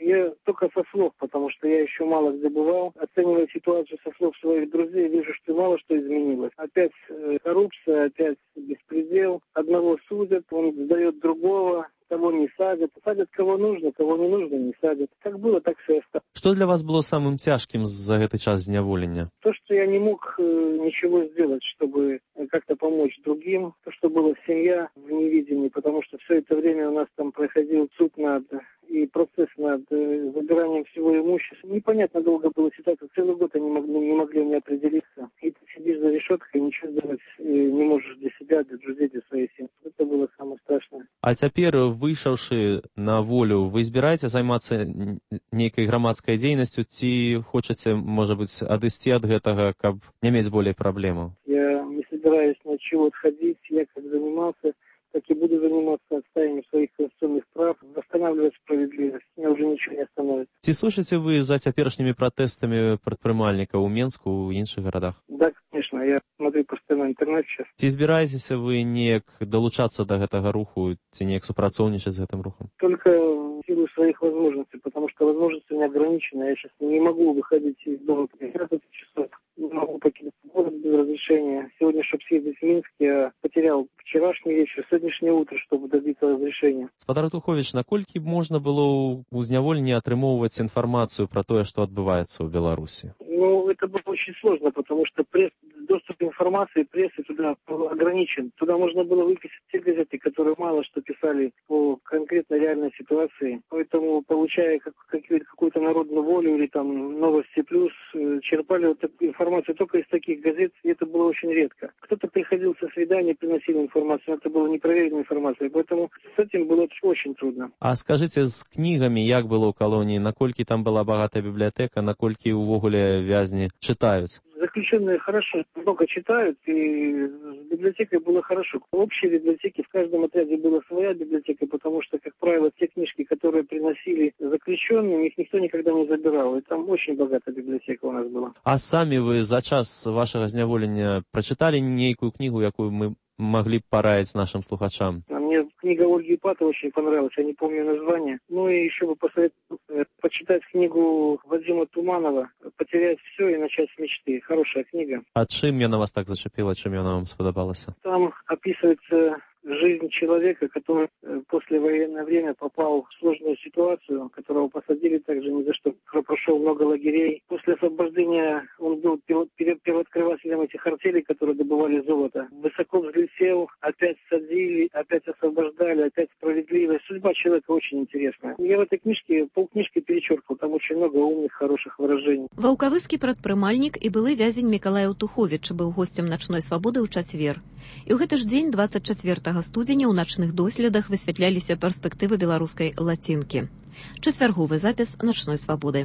Я только со слов, потому что я еще мало где бывал. Оценивая ситуацию со слов своих друзей, вижу, что мало что изменилось. Опять э, коррупция, опять беспредел. Одного судят, он сдает другого. Кого не садят. Садят кого нужно, кого не нужно, не садят. Как было, так все и осталось. Что для вас было самым тяжким за этот час зняволення? То, что я не мог э, ничего сделать, чтобы как-то помочь другим. То, что была семья в невидении, потому что все это время у нас там проходил суд над и процесс над э, забиранием всего имущества. Непонятно долго была ситуация. Целый год они могли, не могли мне определиться. И ты сидишь за решеткой, ничего сделать э, не можешь для себя, для друзей, для своей семьи. Это было самое страшное. А цяпер, выйшаўшы на волю, вы збіраеце займацца нейкай грамадскай дзейнасцю, ці хочаце, можа быць, адысці ад гэтага, каб не мець болей праблемаў? Я не собираюсь ни от чего отходить. Я как занимался, так и буду заниматься отстаиванием своих конституционных прав, восстанавливать справедливость. Меня уже ничего не остановит. Ці слышите вы за цяперашнімі пратэстамі прадпрымальнікаў у Менску, у іншых гарадах? Да, конечно. Я смотрю постоянно интернет сейчас. Ці збіраецеся вы неяк далучацца да гэтага руху, ці неяк супрацоўнічаць з гэтым рухом? Только в силу своих возможностей, потому что возможности не ограничены. Я сейчас не могу выходить из дома по пятнадцать часов. Не могу покинуть город без разрешения. Сегодня, чтобы съездить в Минск, я потерял вчерашний вечер, сегодняшнее утро, чтобы добиться разрешения. Спадар Тухович, наколькі можна было у зняволенні атрымоўваць інфармацыю про тое, што адбываецца ў Беларусі? Ну, это было очень сложно, потому что пресс, доступ к информации прессы туда ограничен. Туда можно было выписать те газеты, которые мало что писали по конкретно реальной ситуации. Поэтому, получая как, какую-то народную волю или там Новости Плюс, черпали вот такую информацию только из таких газет, и это было очень редко. Кто-то приходил со свидания, приносил информацию, это была непроверенная информация, поэтому с этим было очень трудно. А скажите, з книгами як было ў калоніі, наколькі там была багатая бібліятэка, наколькі увогуле вязні читаюць? Заключенные хорошо, много читают, и с библиотекой было хорошо. В общей библиотеке в каждом отряде была своя библиотека, потому что, как правило, те книжки, которые приносили заключенным, их никто никогда не забирал. И там очень богатая библиотека у нас была. А сами вы за час вашего зняволення прочитали нейкую книгу, якую мы могли б параить нашим слухачам? Мне книга Ольги Ипатовой очень понравилась, я не помню название. Ну и еще бы посоветовал почитать книгу Вадима Туманова «Потерять все и начать с мечты». Хорошая книга. А чим яна вас так зачепила, чим яна вам сподобалася? Там описывается жизнь человека, который после военного время попал в сложную ситуацию, которого посадили также ни за что, прошел много лагерей. После освобождения он был первооткрывателем этих артелей, которые добывали золото. Высоко взлетел, опять садили, опять освобождали, опять справедливость. Судьба человека очень интересная. Я в этой книжке полкнижки перечеркнул, там очень много умных, хороших выражений. Ваўкавыскі прадпрымальнік і былы вязень Мікалай Тухович быў госцем начной свабоды ў чацвер. І ў гэты ж дзень, двадцать чацвёртага студзеня, у начных доследах высвятляліся перспектывы беларускай лацінкі. Чацвярговы запіс начной свабоды.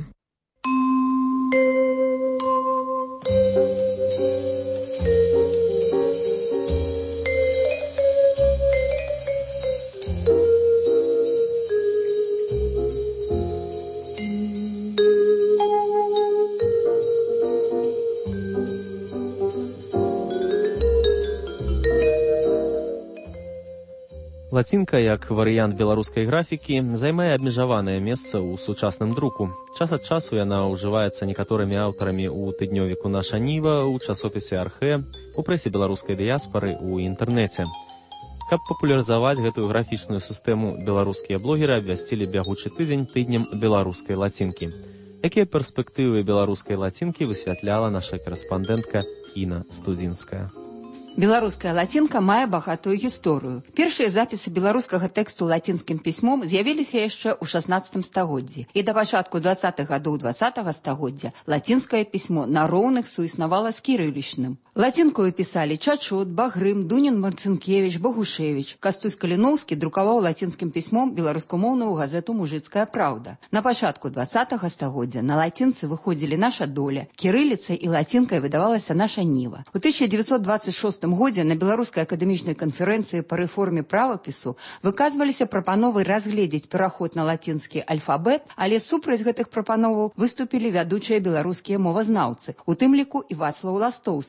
Лацінка, як варыянт беларускай графікі, займае абмежаванае месца ў сучасным друку. Час ад часу яна ўжываецца некаторымі аўтарамі ў тыднёвіку «Наша Ніва», у часопісе «Архэ», у прэсе беларускай дыяспары, у інтэрнэце. Каб папулярызаваць гэтую графічную сістэму, беларускія блогеры абвясцілі бягучы тыдзень тыднем беларускай лацінкі. Якія перспектывы беларускай лацінкі высвятляла наша карэспандэнтка Інна Студзінская. Беларуская лацінка мае багатую гісторыю. Першыя запісы беларускага тэксту лацінскім пісьмом з'явіліся яшчэ ў шаснаццатым стагоддзі. І да пачатку дваццатых гадоў дваццатага стагоддзя лацінскае пісьмо на роўных суіснавала з кірылічным. Лацінкою пісалі Чачот, Багрым, Дунін Марцынкевіч, Богушевіч. Кастусь Каліноўскі друкаваў лацінскім пісьмом беларускамоўную газету «Мужыцкая праўда». На пачатку дваццатага стагоддзя на лацінцы выходзілі «Наша доля», кірыліцай і лацінкай выдавалася «Наша Ніва». У тысяча девятьсот двадцать шостым годзе на беларускай акадэмічнай канферэнцыі па рэформе правапісу выказваліся прапановы разгледзець пераход на лацінскі альфабет, але супраць гэтых прапановаў выступілі вядучыя беларускія мовазнаўцы, у тым ліку і Вацлаў Ластоўскі.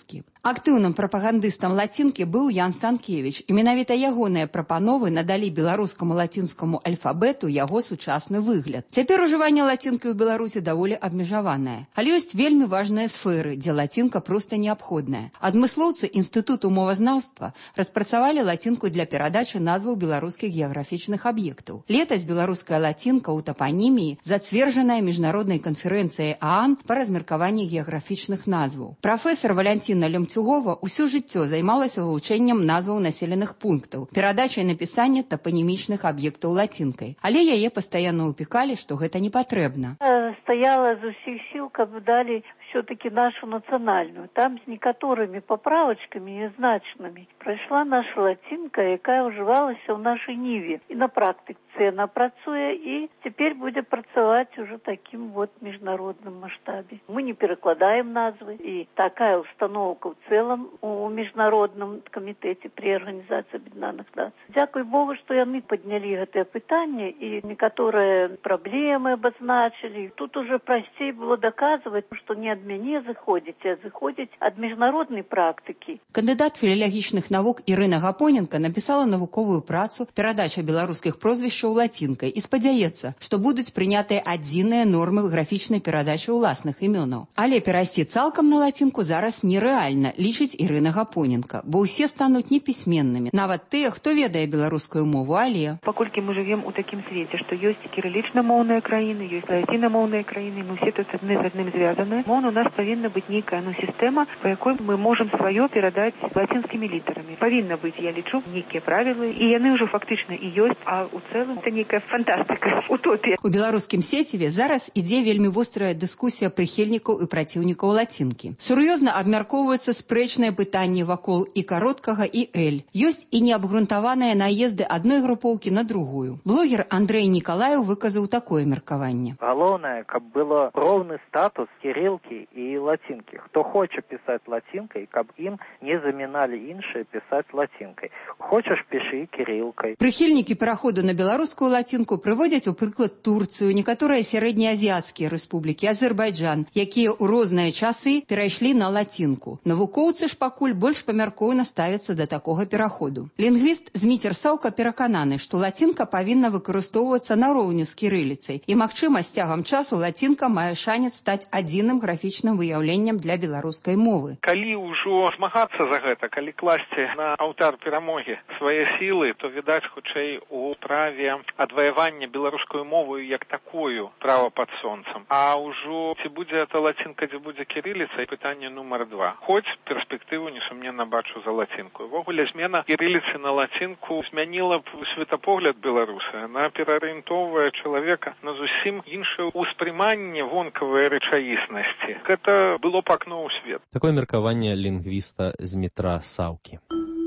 Актыўным прапагандыстам лацінкі быў Ян Станкевіч, і менавіта ягоныя прапановы надалі беларускаму лацінскаму альфабету яго сучасны выгляд. Цяпер ужыванне лацінкі ў Беларусі даволі абмежаванае. Але ёсць вельмі важныя сферы, дзе лацінка проста неабходная. Адмыслоўцы Інстытуту мовазнаўства распрацавалі лацінку для перадачы назваў беларускіх геаграфічных аб'ектаў. Летась беларуская лацінка ў тапаніміі зацверджаная міжнароднай канферэнцыяй ААН па размеркаванні геаграфічных назваў. Прафесор Валянціна Лемцюгова ўсё жыццё займалася вывучэннем назваў населеных пунктаў, перадачай напісання тапанімічных аб'ектаў лацінкай. Але яе пастаянна ўпікалі, што гэта не патрэбна. Стаяла з усіх сіл, каб далі все-таки нашу национальную. Там с некоторыми поправочками незначными пройшла наша латинка, якая уживалася в нашей Ниве. И на практике она працуе, и теперь будет працевать уже таким вот международном масштабе. Мы не перекладаем назвы, и такая установка в целом у Международном комитете при Организации Объединенных Наций. Дякую Богу, что яны подняли это питание, и некоторые проблемы обозначили. Тут уже простей было доказывать, что не от меня заходите, а заходите от международной практики. Кандидат філілагічных навук Ірына Гапоненко написала навуковую працу «Перадача беларускіх прозвішчаў лацінкай» і спадзяецца, што будуць прынятыя адзіныя нормы графічнай перадачы ўласных імёнаў. Але перайсці цалкам на лацінку зараз нерэальна, лічыць Ірына Гапоненко, бо ўсе стануць непісьменнымі, нават тыя, хто ведае беларускую мову, але... Паколькі мы живем у такім свеце, што ёсць кірылічна-моўныя краіны, ёсць лацінамоўныя краіны, мы все тут адны з адным звязаны. Моўна у нас павінна быць нейкая ну, сістэма, па якой мы можам сваё перадаць лацінскімі літарамі. Павінна быць, я лічу, нейкія правілы, і яны ўжо фактычна і ёсць, а ў цэлым это нейкая фантастыка, утопія. У беларускім сеціве зараз ідзе вельмі вострая дыскусія прыхільнікаў і праціўнікаў лацінкі. Сур'ёзна абмяркоўваюцца спрэчныя пытанні вакол і кароткага, і эль. Ёсць і неабгрунтаваныя наезды адной групоўкі на другую. Блогер Андрэй Нікалаеў выказаў такое меркаванне. Галоўнае, каб было роўны статус кірылкі і лацінкі. Хто хоча пісаць лацінкай, каб ім не заміналі іншыя пісаць лацінкай. Хочаш, пішы кірылкай. Прыхільнікі пераходу на беларускую лацінку прыводзяць у прыклад Турцыю, некаторыя сярэднеазіяцкія рэспублікі, Азербайджан, якія ў розныя часы перайшлі на лацінку. Навукоўцы ж пакуль больш памяркоўна ставяцца да такога пераходу. Лінгвіст Зміцер Саўка перакананы, што лацінка павінна выкарыстоўвацца нароўню з кірыліцай, і, магчыма, з цягам часу лацінка мае шанец стаць адзіным графічным выяўленнем для беларускай мовы. Калі ўжо змагацца за гэта, калі класці на алтар перамогі свае сілы, то відаць хутчэй у праве адваявання беларускую мову як такую права пад сонцам. А ўжо ці будзе эта лацінка, дзе будзе кірыліца, пытанне нумар два. Хоць перспектыву несумненна бачу за лацінку. Увогуле змена кірыліцы на лацінку змяніла б светапогляд беларуса. Она пераарыентоўвае чалавека на зусім іншае ўспрыманне вонкавай рэчаіснасці. Гэта было б акно ў свет. Такое меркаванне лінгвіста Змітра Саўкі.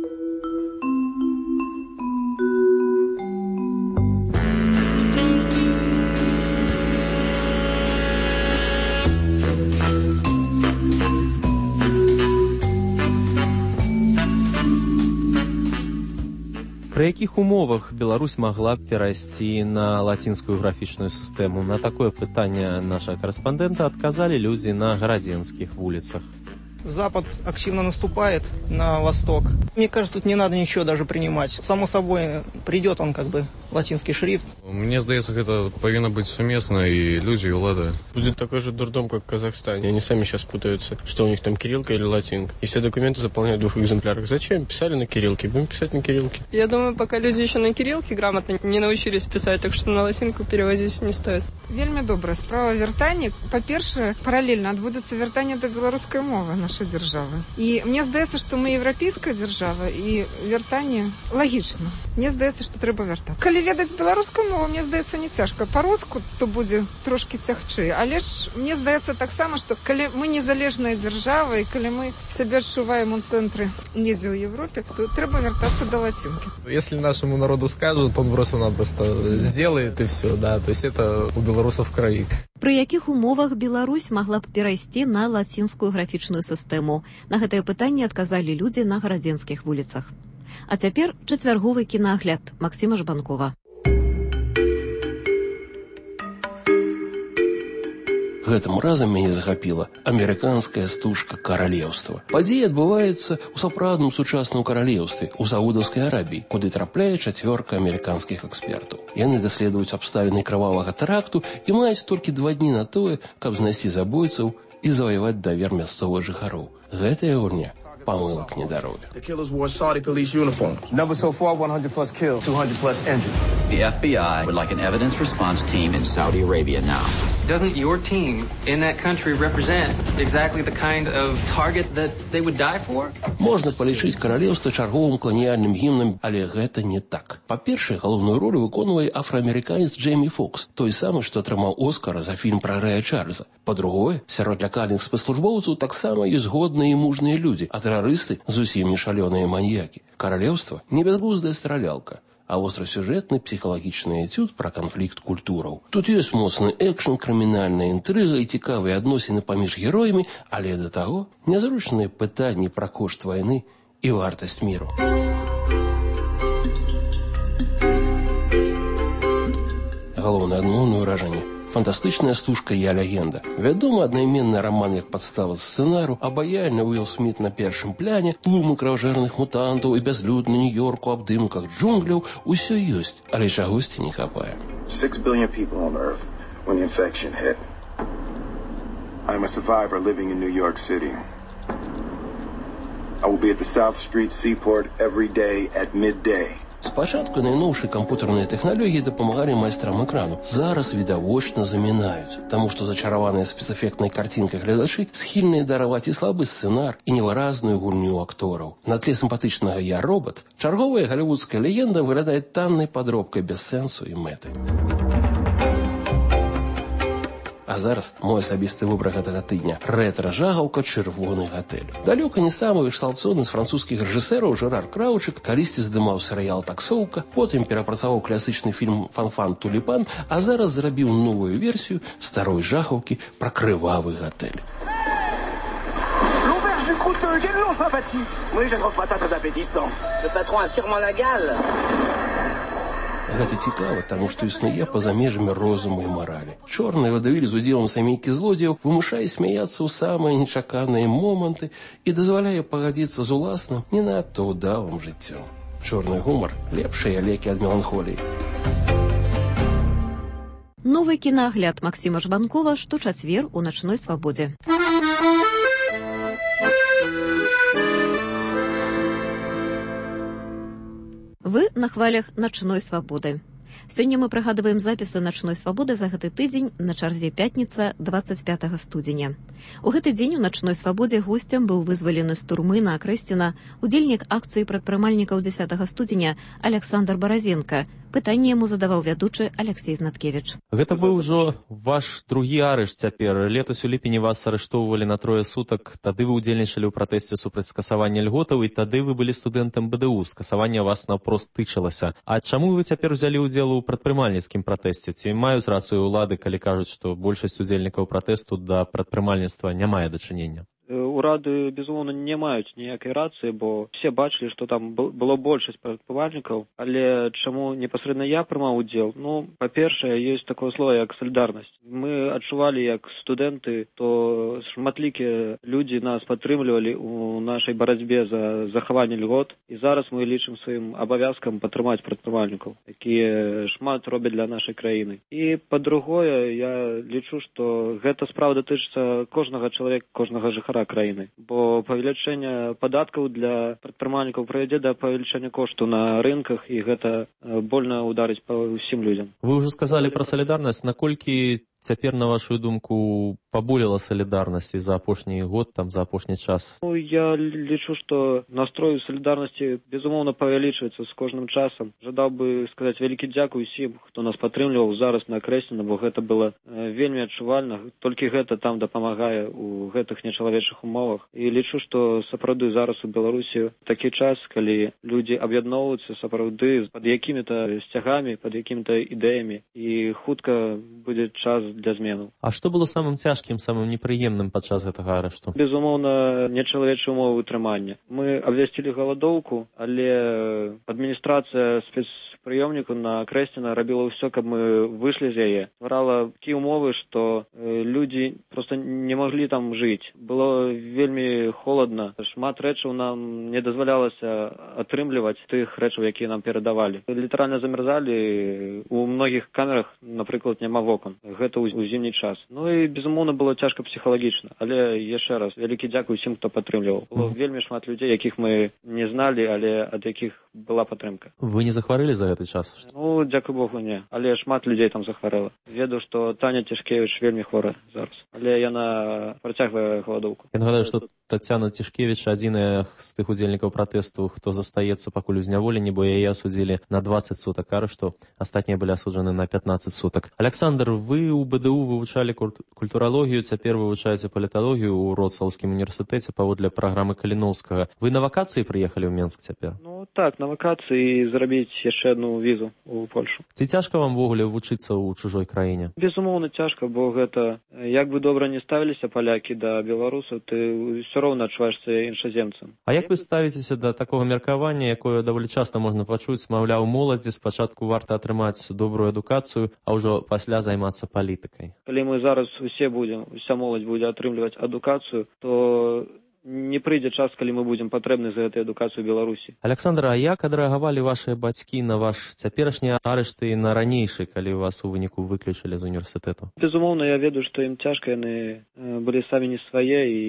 Пры якіх умовах Беларусь магла б перайсці на лацінскую графічную сістэму? На такое пытанне наша карэспандэнта адказалі людзі на гарадзенскіх вуліцах. Запад активно наступает на восток. Мне кажется, тут не надо ничего даже принимать. Само собой, придет он как бы латинский шрифт. Мне здаецца, гэта павінна быць сумесна, і людзі, і ўлада. Будет такой же дурдом, как в Казахстане. Они сами сейчас путаются, что у них там кириллка или латинка. И все документы заполняют в двух экземплярах. Зачем? Писали на кириллке, будем писать на кириллке. Я думаю, пока люди еще на кириллке грамотно не научились писать, так что на латинку перевозить не стоит. Вельмі добра. Справа вяртання. Па-першае, паралельна адбудзецца вяртанне да беларускай мовы нашай дзяржавы. І мне здаецца, што мы еўрапейская дзяржава, і вяртанне лагічна. Мне здаецца, што трэба вяртаць. Калі ведаць беларускую мову, мне здаецца, не цяжка. Па-руску то будзе трошкі цягчэй. Але ж мне здаецца таксама, што калі мы незалежная дзяржава, і калі мы сябе адчуваем у цэнтры недзе ў Европе, то трэба вяртацца да латинки. Если нашему народу скажут, он просто-напросто сделает и все, да. То есть это у белорусов в крови. Пры якіх умовах Беларусь магла б перайсці на лацінскую графічную сістэму? На гэтае пытанне адказалі людзі на гарадзенскіх вуліцах. А цяпер чацвярговы кінаагляд Максіма Жбанкова. Гэтым разам мяне захапіла амерыканская стужка каралеўства. Падзеі адбываюцца ў сапраўдным сучасным каралеўстве ў Саудаўскай Арабіі, куды трапляе чацвёрка амерыканскіх экспертаў. Яны даследуюць абставіны крывавага тэракту і маюць толькі два дні на тое, каб знайсці забойцаў і заваяваць давер мясцовых жыхароў. Гэтая гульня помылок не дарует. The killers wore Saudi police uniforms. Numbers so far, one hundred plus killed, two hundred plus injured. The F B I would like an evidence response team in Saudi Arabia now. Doesn't your team in that country represent exactly the kind of target that they would die for? Можна палічыць каралеўства чарговым каланіяльным гімнам, але гэта не так. Па-першае, галоўную ролю выконвае афраамерыканец Джеймі Фокс, той самы, што атрымаў Оскара за фільм пра Рэя Чарльза. Па-другое, сярод лякальных спецслужбоўцаў таксама ёсць годныя і мужныя людзі, а тэрарысты зусім не шалёныя маньякі. Каралеўства не бязглуздая стралялка, а острасюжэтны псіхалагічны этюд пра канфлікт культураў. Тут ёсць моцны экшн, крымінальная інтрыга і цікавыя адносіны паміж героямі, але да таго нязручныя пытанні пра кошт вайны і вартасць міру. Галоўнае адмоўнае ўражанне – фантастычная стужка «Я легенда». Вядома, аднайменны раман як падстава сцэнару, абаяльны Уилл Сміт на першым пляне, тлумы крыважэрных мутантаў і бязлюдны Нью-Йорку абдымках джунгляў – усё ёсць, але чагосьці не хапае. Six billion people on Earth when the infection hit. I'm a survivor living in New York City. I will be at the South Street Seaport every day at midday. Спачатку найноўшыя камп'ютарныя тэхналогіі дапамагалі майстрам экрану. Зараз відавочна замінаюць, таму што зачараваныя спецэфектнай карцінкай гледачы схільныя дараваць і слабы сцэнар, і невыразную гульню актораў. На тле сімпатычнага «Я робот» чарговая галівудская легенда выглядае таннай падробкай без сэнсу і мэты. А зараз мой асабісты выбар гэтага тыдня – рэтра-жагаўка «Чырвоны гатэль». Далёка не самы вышлаўцоўны з французскіх рэжысэраў Жерар Краучык калісьці здымаў серыял «Таксоўка», потым перапрацаваў класічны фільм «Фан-фан Туліпан», а зараз зрабіў новую версію старой жахаўкі пра крывавы гатэль. L'auberge du Croûteux, quel nom sympathique! Oui, je ne trouve pas ça très appétissant. Le patron a sûrement la gale. Гэта цікава, таму што існуе па-за межамі розуму і маралі. Чорны вадавіль з удзелам сямейкі злодзеяў вымушае смяяцца ў самыя нечаканыя моманты і дазваляе пагадзіцца з уласным не надта ўдалым жыццём. Чорны гумар – лепшыя лекі ад меланхоліі. Новы кінаагляд Максіма Жбанкова шточацвер у начной свабодзе. Вы на хвалях начной свабоды. Сёння мы прыгадваем запісы начной свабоды за гэты тыдзень на чарзе пятніца дваццаць пятага студзеня. У гэты дзень у начной свабодзе госцем быў вызвалены з турмы на Акрэсціна удзельнік акцыі прадпрымальнікаў дзесятага студзеня Александр Баразенко. Пытанне яму задаваў вядучы Алексей Знаткевіч. Гэта быў ужо ваш другі арышт цяпер. Летась у ліпені вас арыштоўвалі на трое сутак. Тады вы удзельнічалі ў пратэсце супраць скасавання льготаў, і тады вы былі студэнтам бэ дэ у. Скасаванне вас наўпрост тычылася. А чаму вы цяпер узялі ўдзел у прадпрымальніцкім пратэсце? Ці маюць рацыю ўлады, калі кажуць, што большасць удзельнікаў пратэсту да прадпрымальніцтва не мае дачынення? Урады, безумоўна, не маюць ніякай рацыі, бо все бачылі, што там было большасць прадпрымальнікаў, але чаму непасрэдна я прымаў удзел? Ну, па-першае, ёсць такое слово, як салідарнасць. Мы адчувалі, як студэнты, то шматлікія людзі нас падтрымлівалі у нашай барацьбе за захаванне льгот, і зараз мы лічым сваім абавязкам падтрымаць прадпрымальнікаў, якія шмат робяць для нашай краіны. І, па-другое, я лічу, што гэта справа датычыцца кожнага чалавека, кожнага жыхара краіны, бо павелічэнне падаткаў для прадпрымальнікаў прывядзе да павелічэння кошту на рынках, і гэта больна ударыць па ўсім людзям. Вы ўжо сказалі пра салідарнасць. Наколькі цяпер, на вашу думку, паболела салідарнасці за апошні год, там, за апошні час? Ну, я лічу, што настрой салідарнасці, безумоўна, павялічваецца з кожным часам. Жадаў бы сказаць вялікі дзякуй усім, хто нас падтрымліваў зараз на Акрэсціна, бо гэта было вельмі адчувальна. Толькі гэта там дапамагае у гэтых нечалавечых умовах. І лічу, што сапраўды зараз у Беларусі такі час, калі людзі аб'ядноўваюцца сапраўды пад якімі-то сцягамі, пад якімі-то ідэямі, і хутка будзе час для зменаў. А што было самым цяжкім, самым непрыемным падчас гэтага арышту? Безумоўна, нечалавечыя умовы ўтрымання. Мы абвясцілі галадоўку, але адміністрацыя спец прыёмніку на Крэсціна рабіла ўсё, каб мы выйшлі з яе. Стварала такія ўмовы, што людзі проста не маглі там жыць. Было вельмі холадна. Шмат рэчаў нам не дазвалялася атрымліваць тых рэчаў, якія нам перадавалі. Літаральна замерзалі. У многіх камерах, напрыклад, няма вокон. Гэта ў зімні час. Ну і, безумоўна, было цяжка псіхалагічна. Але, яшчэ раз, вялікі дзякуй усім, хто падтрымліваў. Было вельмі шмат людзей, якіх мы не зналі, але ад якіх была падтрымка. Вы не захварэлі за гэты час? Ну, дзякуй Богу, не. Але шмат людзей там захварэла. Ведаю, што Таня Цішкевіч вельмі хворая зараз. Але яна працягвае галадоўку. Я нагадаю, што Тацяна Цішкевіч адзіная з тых удзельнікаў пратэсту, хто застаецца пакуль у зняволенні, бо яе асудзілі на дваццаць сутак арышту, астатнія былі асуджаны на пятнаццаць сутак. Аляксандр, вы ў БДУ вывучалі культуралогію, цяпер вывучаеце паліталогію ў Вроцлаўскім універсітэце паводле праграмы Каліноўскага. Вы на вакацыі прыехалі ў Менск цяпер? Ну так, на вакацыі зрабіць яшчэ адну візу ў Польшу. Ці цяжка вам ввогуле вучыцца ў чужой краіне? Безумоўна, цяжка, бо гэта, як бы добра не ставіліся палякі да беларусаў, ты ўсё роўна адчуваешся іншаземцам. А як вы ставіцеся да такога меркавання, якое даволі часта можна пачуць, маўляў, моладзі спачатку варта атрымаць добрую адукацыю, а ўжо пасля займацца палітыкай? Калі мы зараз усе будзем, уся моладзь будзе атрымліваць адукацыю, то не прыйдзе час, калі мы будзем патрэбны за гэтую адукацыю Беларусі. Аляксандр, а як адрэагавалі вашыя бацькі на ваш цяперашні арышт і на ранейшы, калі вас у выніку выключылі з універсітэту? Безумоўна, я ведаю, што ім цяжка, яны былі самі не свае, і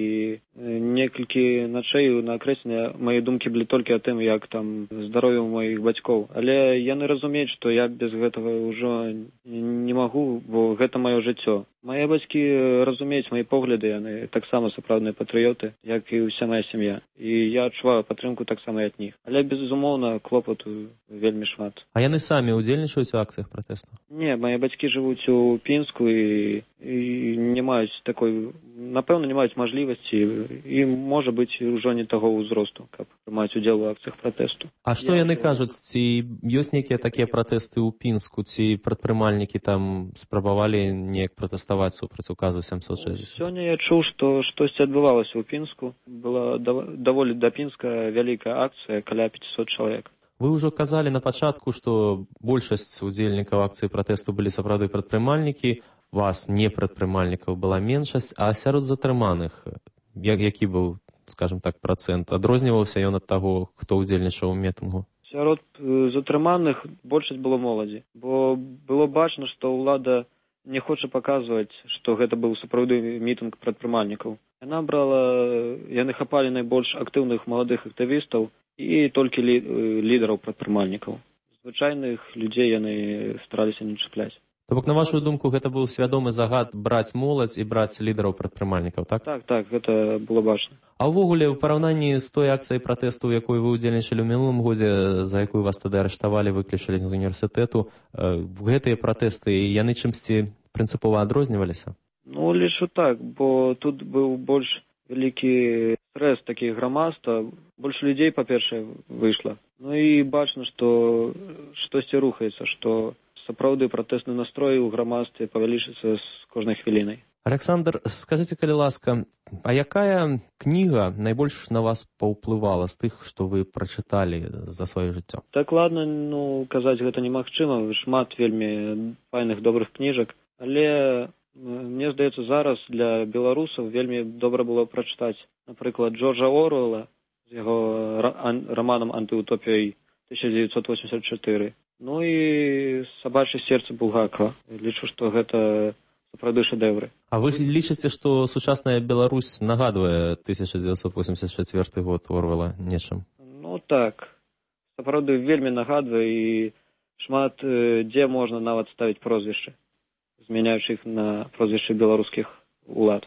некалькі начэй на Крэсціна мае думкі былі толькі о тым, як там здароўе ў маіх бацькоў. Але яны разумеюць, што я без гэтага ўжо не магу, бо гэта маё жыццё. Мае бацькі разумеюць мае погляды, яны таксама сапраўдныя патрыёты, як і ўся моя сям'я. І я адчуваю падтрымку таксама і ад них. Але, безумоўна, клопату вельмі шмат. А яны самі ўдзельнічаюць у акцыях пратэсту? Не, мае бацькі жывуць у Пінску і, і не маюць такой, напэўна, не маюць мажлівасці і, можа быць, ужо не таго ўзросту, каб прымаць удзел у акцыях пратэсту. А што яны кажуць? Ці ёсць нейкія такія пратэсты ў Пінску? Ці прадпрымальнікі там спрабавалі неяк пратэставаць супраць указу сямсот шэсцьдзесят? Сёння я чуў, што штосьці адбывалася ў Пінску. Была даволі да Пінска вялікая акцыя, каля пяцьсот чалавек. Вы ўжо казалі на пачатку, што большасць удзельнікаў акцыі пратэсту былі сапраўды прадпрымальнікі, вас не прадпрымальнікаў была меншасць, а сярод затрыманых, які быў, скажем так, працэнт? Адрозніваўся ён ад таго, хто ўдзельнічаў у мітынгу? Сярод затрыманых большасць было моладзі, бо было бачна, што ўлада не хоча паказваць, што гэта быў сапраўды мітынг прадпрымальнікаў. Яна брала, яны хапалі найбольш актыўных маладых актывістаў і толькі лі, лідараў прадпрымальнікаў. Звычайных людзей яны стараліся не чапляць. То бок, на вашу думку, гэта быў свядомы загад браць моладзь і браць лідараў прадпрымальнікаў, так? Так, так, гэта было бачна. А ўвогуле, ў параўнанні з той акцыяй пратэсту, у якой вы ўдзельнічалі ў мінулым годзе, за якую вас тады арыштавалі, выключылі з універсітэту, гэтыя пратэсты, яны чымсьці прынцыпова адрозніваліся? Ну, лічу так, бо тут быў больш вялікі стрэс такі грамадства, больш людзей, па-першае, выйшла. Ну і бачна, што штосьці рухаецца, што сапраўды пратэсны настрой у грамадстве павялічыцца з кожнай хвілінай. Аляксандр, скажыце, калі ласка, а якая кніга найбольш на вас паўплывала з тых, што вы прачыталі за сваё жыццё? Дакладна, ну, казаць гэта немагчыма, шмат вельмі файных добрых кніжак, але мне здаецца, зараз для беларусаў вельмі добра было прачытаць, напрыклад, Джорджа Оруэлла з яго раманам «Антыутопіяй» тысяча дзевяцьсот восемьдесят чатыры. Ну і «Сабачье сердце» Булгакова. Лічу, што гэта сапраўды шэдэўры. А вы лічыце, што сучасная Беларусь нагадвае тысяча дзевяцьсот восемьдесят чацвёрты год Оруэлла нечым? Ну так, сапраўды вельмі нагадвае, і шмат дзе можна нават ставіць прозвішчы, змяняючы іх на прозвішчы беларускіх улад.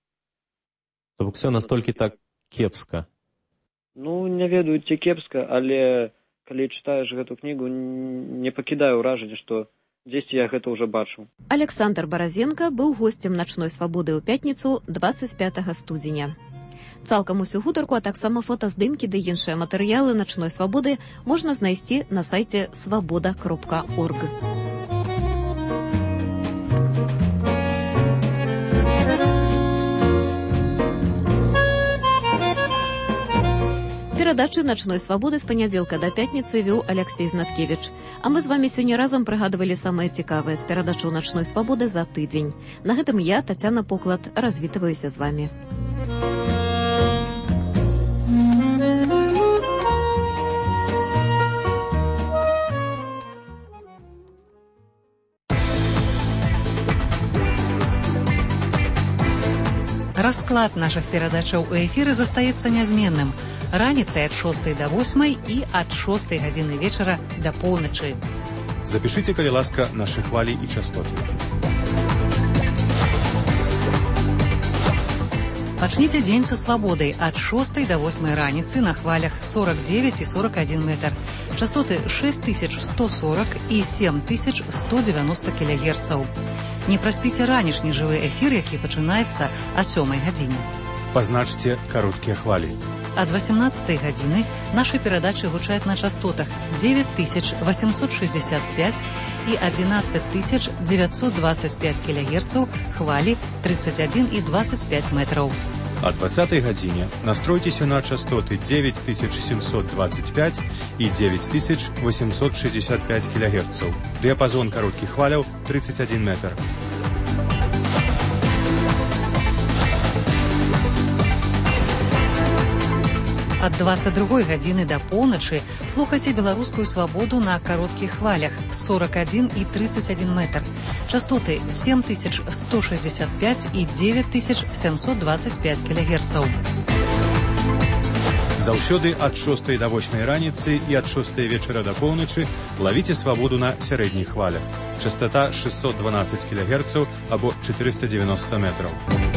То бок все настолькі так кепска? Ну, не ведаю, ці кепска, але калі чытаеш гэту кнігу, не пакідае ўражанне, што дзесьці я гэта ўжо бачыў. Александр Баразенко быў госцем начной свабоды ў пятніцу двадцать пятага студзеня. Цалкам усю гутарку, а таксама фотаздымкі ды іншыя матэрыялы начной свабоды можна знайсці на сайце свабода кропка орг. Перадачы начной свабоды з панядзелка да пятніцы вёў Алексей Знаткевіч. А мы з вамі сёння разам прыгадвалі самае цікавае з перадачаў начной свабоды за тыдзень. На гэтым я, Тацяна Поклад, развітваюся з вамі. Расклад наших перадачаў у эфіры застаецца нязменным. Раніцай ад шостай да восьмай і ад шостай гадзіны вечара да поўначы. Запішыце, калі ласка, нашы хвалі і частоты. Пачніце дзень са свабодай ад шостай да восьмай раніцы на хвалях сорок девять і сорок один метр. Частоты шесть тысяч сто сорок і семь тысяч сто девяносто кілогерцаў. Не праспіце ранішні жывы эфір, які пачынаецца о сёмай гадзіне. Пазначце кароткія хвалі. Ад восемнадцатай гадзіны нашы перадачы гучаць на частотах девять тысяч восемьсот шестьдесят пять і одиннадцать тысяч девятьсот двадцать пять кілогерцаў, хвалі тридцать один і двадцать пять метраў. О двадцатай гадзіне настройцеся на частоты девять тысяч семьсот двадцать пять и девять тысяч восемьсот шестьдесят пять килогерцев. Диапазон коротких хваляў тридцать один метр. Ад двадцать другой гадзіны да поўначы слухайце беларускую свабоду на кароткіх хвалях сорок один и тридцать один метр. Частоты семь тысяч сто шестьдесят пять и девять тысяч семьсот двадцать пять килогерцаў. Заўсёды ад шостай да восьмай раніцы і ад шостай вечара да поўначы лавіце свабоду на сярэдніх хвалях. Частота шестьсот двенадцать килогерцев або четыреста девяносто метров.